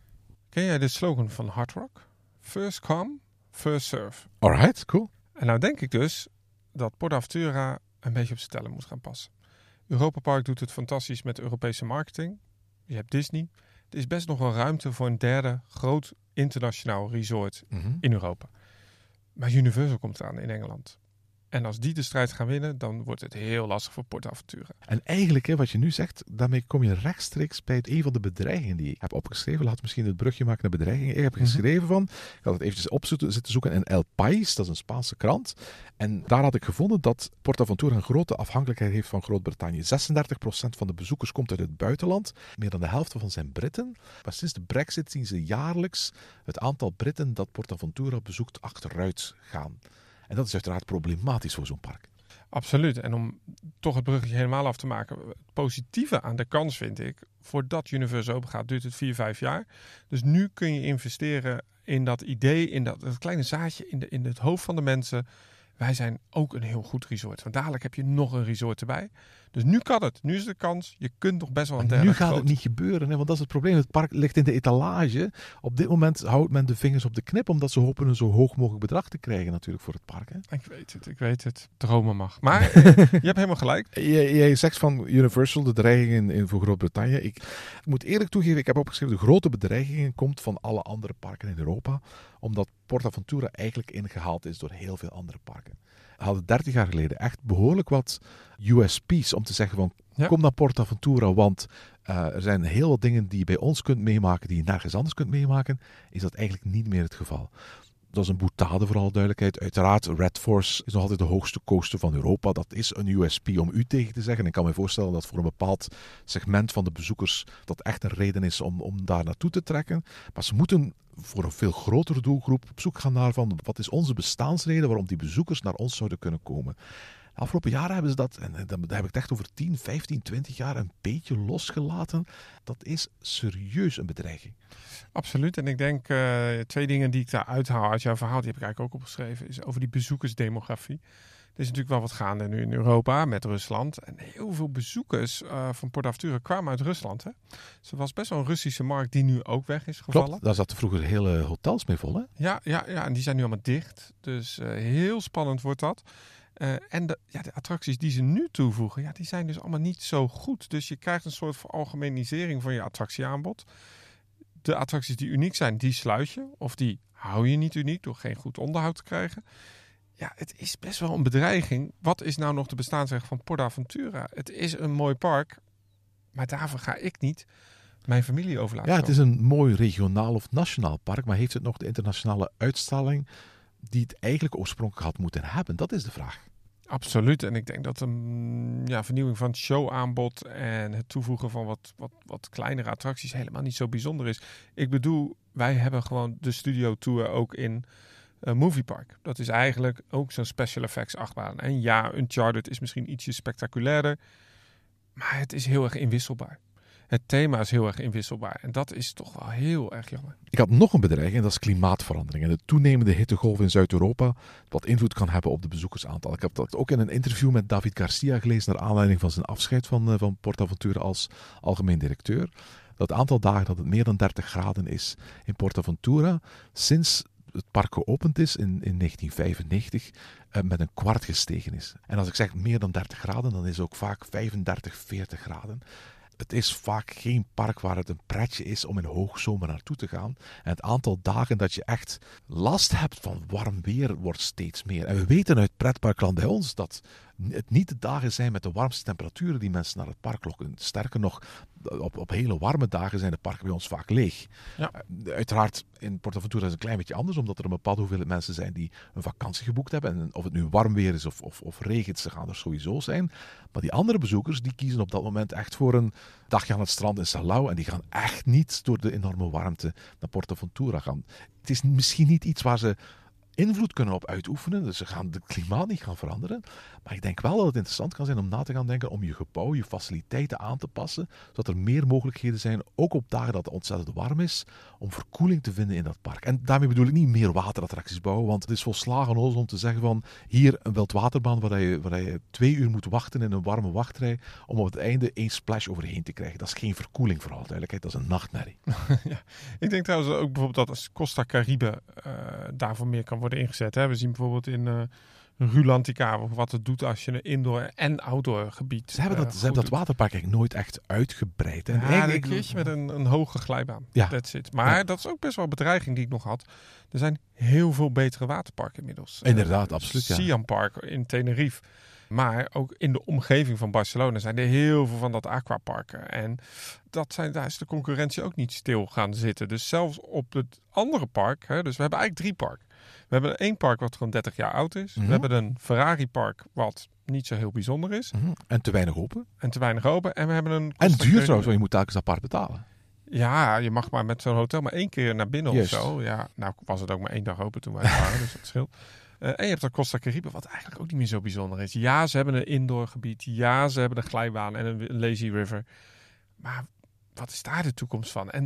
Ken jij de slogan van Hard Rock? First come, first serve. Alright, cool. En nou denk ik dus dat PortAventura een beetje op zijn tellen moet gaan passen. Europa Park doet het fantastisch met Europese marketing. Je hebt Disney. Er is best nog wel ruimte voor een derde groot internationaal resort Mm-hmm. in Europa. Maar Universal komt eraan in Engeland. En als die de strijd gaan winnen, dan wordt het heel lastig voor PortAventura. En eigenlijk, hè, wat je nu zegt, daarmee kom je rechtstreeks bij het, een van de bedreigingen die ik heb opgeschreven. Laat misschien het brugje maken naar bedreigingen. Ik heb geschreven van, ik had het eventjes op zitten zoeken in El País, dat is een Spaanse krant. En daar had ik gevonden dat PortAventura een grote afhankelijkheid heeft van Groot-Brittannië. zesendertig procent van de bezoekers komt uit het buitenland. Meer dan de helft van zijn Britten. Maar sinds de Brexit zien ze jaarlijks het aantal Britten dat PortAventura bezoekt achteruit gaan. En dat is uiteraard problematisch voor zo'n park. Absoluut. En om toch het bruggetje helemaal af te maken. Het positieve aan de kans vind ik. Voordat Universal open gaat, duurt het vier, vijf jaar. Dus nu kun je investeren in dat idee, in dat, dat kleine zaadje in, de, in het hoofd van de mensen. Wij zijn ook een heel goed resort. Want dadelijk heb je nog een resort erbij. Dus nu kan het. Nu is de kans. Je kunt nog best wel een Maar derde nu gaat groot. het niet gebeuren, hè, want dat is het probleem. Het park ligt in de etalage. Op dit moment houdt men de vingers op de knip, omdat ze hopen een zo hoog mogelijk bedrag te krijgen natuurlijk voor het park. Hè. Ik weet het, ik weet het. Dromen mag. Maar je hebt helemaal gelijk. Jij, jij zegt van Universal, de dreiging in, in voor Groot-Brittannië. Ik, ik moet eerlijk toegeven, ik heb opgeschreven, de grote bedreiging komt van alle andere parken in Europa, omdat PortAventura eigenlijk ingehaald is door heel veel andere parken. We hadden dertig jaar geleden echt behoorlijk wat U S P's om te zeggen van, Ja. kom naar PortAventura, want uh, er zijn heel wat dingen die je bij ons kunt meemaken, die je nergens anders kunt meemaken. Is dat eigenlijk niet meer het geval. Dat is een boutade, voor alle duidelijkheid. Uiteraard, Red Force is nog altijd de hoogste coaster van Europa. Dat is een U S P om u tegen te zeggen. En ik kan me voorstellen dat voor een bepaald segment van de bezoekers dat echt een reden is om, om daar naartoe te trekken. Maar ze moeten voor een veel grotere doelgroep op zoek gaan naar van wat is onze bestaansreden waarom die bezoekers naar ons zouden kunnen komen. De afgelopen jaren hebben ze dat, en daar heb ik het echt over tien, vijftien, twintig jaar, een beetje losgelaten. Dat is serieus een bedreiging. Absoluut. En ik denk uh, twee dingen die ik daar uithaal uit jouw verhaal, die heb ik eigenlijk ook opgeschreven, is over die bezoekersdemografie. Er is natuurlijk wel wat gaande nu in Europa met Rusland. En heel veel bezoekers uh, van PortAventura kwamen uit Rusland. Hè? Dus er was best wel een Russische markt die nu ook weg is gevallen. Klopt, daar zaten vroeger hele hotels mee vol, hè? Ja, ja, ja, en die zijn nu allemaal dicht. Dus uh, heel spannend wordt dat. Uh, en de, ja, de attracties die ze nu toevoegen, ja, die zijn dus allemaal niet zo goed. Dus je krijgt een soort veralgemenisering van je attractieaanbod. De attracties die uniek zijn, die sluit je. Of die hou je niet uniek door geen goed onderhoud te krijgen. Ja, het is best wel een bedreiging. Wat is nou nog de bestaansrecht van PortAventura? Het is een mooi park, maar daarvoor ga ik niet mijn familie over laten Ja, het komen. is een mooi regionaal of nationaal park, maar heeft het nog de internationale uitstraling die het eigenlijk oorspronkelijk had moeten hebben? Dat is de vraag. Absoluut. En ik denk dat een ja, vernieuwing van het showaanbod en het toevoegen van wat, wat, wat kleinere attracties helemaal niet zo bijzonder is. Ik bedoel, wij hebben gewoon de Studio Tour ook in uh, Movie Park. Dat is eigenlijk ook zo'n special effects achtbaan. En ja, Uncharted is misschien ietsje spectaculairder, maar het is heel erg inwisselbaar. Het thema is heel erg inwisselbaar. En dat is toch wel heel erg jammer. Ik had nog een bedreiging en dat is klimaatverandering. En de toenemende hittegolf in Zuid-Europa, wat invloed kan hebben op de bezoekersaantal. Ik heb dat ook in een interview met David Garcia gelezen, naar aanleiding van zijn afscheid van, van PortAventura als algemeen directeur. Dat het aantal dagen dat het meer dan dertig graden is in PortAventura, sinds het park geopend is in, in negentien vijfennegentig, uh, met een kwart gestegen is. En als ik zeg meer dan dertig graden, dan is het ook vaak vijfendertig, veertig graden. Het is vaak geen park waar het een pretje is om in hoogzomer naartoe te gaan. En het aantal dagen dat je echt last hebt van warm weer wordt steeds meer. En we weten uit pretparkland bij ons dat het niet de dagen zijn met de warmste temperaturen die mensen naar het park lokken. Sterker nog, op, op hele warme dagen zijn de parken bij ons vaak leeg. Ja. Uh, uiteraard, in PortAventura is het een klein beetje anders, omdat er een bepaalde hoeveelheid mensen zijn die een vakantie geboekt hebben. En of het nu warm weer is of, of, of regent, ze gaan er sowieso zijn. Maar die andere bezoekers, die kiezen op dat moment echt voor een dagje aan het strand in Salau. En die gaan echt niet door de enorme warmte naar PortAventura gaan. Het is misschien niet iets waar ze invloed kunnen op uitoefenen. Dus ze gaan het klimaat niet gaan veranderen. Maar ik denk wel dat het interessant kan zijn om na te gaan denken om je gebouw, je faciliteiten aan te passen, zodat er meer mogelijkheden zijn, ook op dagen dat het ontzettend warm is, om verkoeling te vinden in dat park. En daarmee bedoel ik niet meer waterattracties bouwen, want het is volslagen onzin om te zeggen van hier een wildwaterbaan waar je, waar je twee uur moet wachten in een warme wachtrij om op het einde één splash overheen te krijgen. Dat is geen verkoeling, voor alle duidelijkheid. Dat is een nachtmerrie. Ja. Ik denk trouwens ook bijvoorbeeld dat als Costa Caribe uh, daarvoor meer kan worden ingezet. Hè. We zien bijvoorbeeld in uh, Rulantica wat het doet als je een indoor en outdoor gebied. Ze hebben dat, uh, ze hebben dat waterpark eigenlijk nooit echt uitgebreid. En ja, eigenlijk een keertje met een, een hoge glijbaan. Ja. That's it. Maar ja. Dat is ook best wel een bedreiging die ik nog had. Er zijn heel veel betere waterparken inmiddels. Inderdaad, uh, absoluut. Ja. Siam Park in Tenerife. Maar ook in de omgeving van Barcelona zijn er heel veel van dat aquaparken. En dat zijn, daar is de concurrentie ook niet stil gaan zitten. Dus zelfs op het andere park, hè, dus we hebben eigenlijk drie parken. We hebben één park wat gewoon dertig jaar oud is. Mm-hmm. We hebben een Ferrari park wat niet zo heel bijzonder is. Mm-hmm. En te weinig open. En te weinig open. En we hebben een... En duur trouwens, want je moet telkens apart betalen. Ja, je mag maar met zo'n hotel maar één keer naar binnen Just. of zo. Ja, nou was het ook maar één dag open toen wij waren, dus dat scheelt. Uh, en je hebt dan Costa Caribe, wat eigenlijk ook niet meer zo bijzonder is. Ja, ze hebben een indoor gebied. Ja, ze hebben een glijbaan en een lazy river. Maar wat is daar de toekomst van? En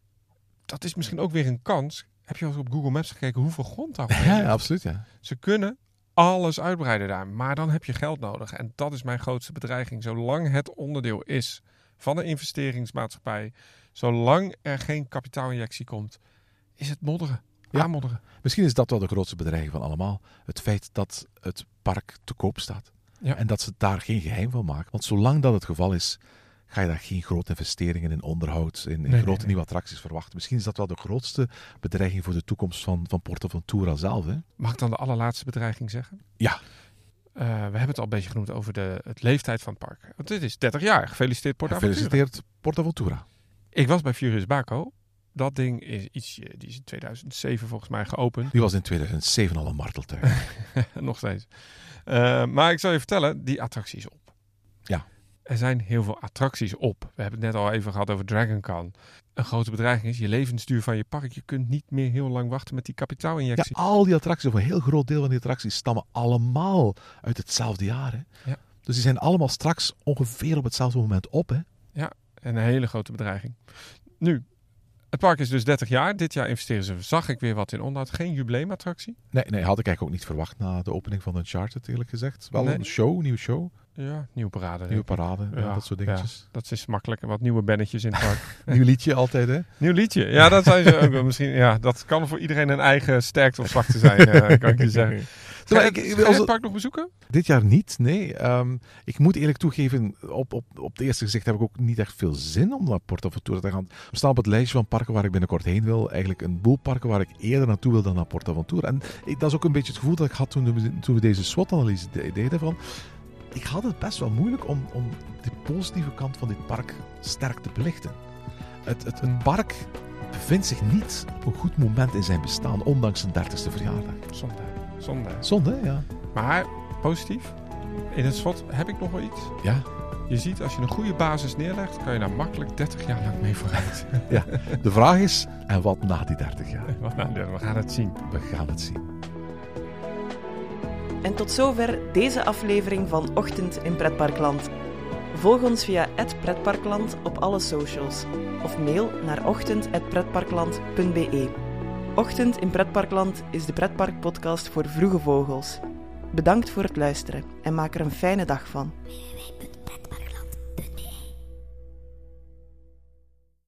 dat is misschien ook weer een kans. Heb je al eens op Google Maps gekeken hoeveel grond daar is? Ja, ja, absoluut. Ja. Ze kunnen alles uitbreiden daar, maar dan heb je geld nodig. En dat is mijn grootste bedreiging. Zolang het onderdeel is van een investeringsmaatschappij, zolang er geen kapitaalinjectie komt, is het modderen. Ja. Aanmodderen. Misschien is dat wel de grootste bedreiging van allemaal. Het feit dat het park te koop staat. Ja. En dat ze daar geen geheim van maken. Want zolang dat het geval is, ga je daar geen grote investeringen in onderhoud, in, in nee, grote nee, nee. nieuwe attracties verwachten. Misschien is dat wel de grootste bedreiging voor de toekomst van, van PortAventura zelf. Hè? Mag ik dan de allerlaatste bedreiging zeggen? Ja. Uh, we hebben het al een beetje genoemd over de het leeftijd van het park. Want dit is dertig jaar. Gefeliciteerd PortAventura. Gefeliciteerd PortAventura. Ik was bij Furious Baco. Dat ding is iets, die is in tweeduizend zeven volgens mij geopend. Die was in tweeduizend zeven al een marteltuig. Nog steeds. Uh, maar ik zal je vertellen, die attractie is op. Ja. Er zijn heel veel attracties op. We hebben het net al even gehad over Dragon Con. Een grote bedreiging is je levensduur van je park. Je kunt niet meer heel lang wachten met die kapitaalinjectie. Ja, al die attracties, of een heel groot deel van die attracties, stammen allemaal uit hetzelfde jaar. Hè? Ja. Dus die zijn allemaal straks ongeveer op hetzelfde moment op. Hè? Ja, en een hele grote bedreiging. Nu, het park is dus dertig jaar. Dit jaar investeren ze, zag ik weer wat in onderhoud. Geen jubileumattractie. Nee, nee, had ik eigenlijk ook niet verwacht na de opening van Uncharted, eerlijk gezegd. Wel nee. een show, een nieuwe show. Ja, nieuwe parade. Nieuwe parade, ja, ja, dat soort dingetjes. Ja, dat is makkelijk. Wat nieuwe bannetjes in het park. Nieuw liedje altijd, hè? Nieuw liedje. Ja, dat zijn ze ook wel misschien. Ja, dat kan voor iedereen een eigen sterkte of zwakte zijn, uh, kan ik je zeggen. Ga je, ik, ik, ga je het park nog bezoeken? Dit jaar niet, nee. Um, ik moet eerlijk toegeven, op, op, op het eerste gezicht heb ik ook niet echt veel zin om naar PortAventura te gaan. We staan op het lijstje van parken waar ik binnenkort heen wil. Eigenlijk een boel parken waar ik eerder naartoe wil dan naar PortAventura. En ik, dat is ook een beetje het gevoel dat ik had toen, de, toen we deze SWOT-analyse deden van... Ik had het best wel moeilijk om, om de positieve kant van dit park sterk te belichten. Het, het, het park bevindt zich niet op een goed moment in zijn bestaan, ondanks zijn dertigste verjaardag. Zonde. Zonde. Zonde, ja. Maar positief? In het slot heb ik nog wel iets. Ja, Je ziet, als je een goede basis neerlegt, kan je daar makkelijk dertig jaar lang mee vooruit. ja. De vraag is, en wat na die dertig jaar? Nou, we gaan het zien. We gaan het zien. En tot zover deze aflevering van Ochtend in Pretparkland. Volg ons via at pretparkland op alle socials. Of mail naar ochtend at pretparkland punt b e. Ochtend in Pretparkland is de pretparkpodcast voor vroege vogels. Bedankt voor het luisteren en maak er een fijne dag van.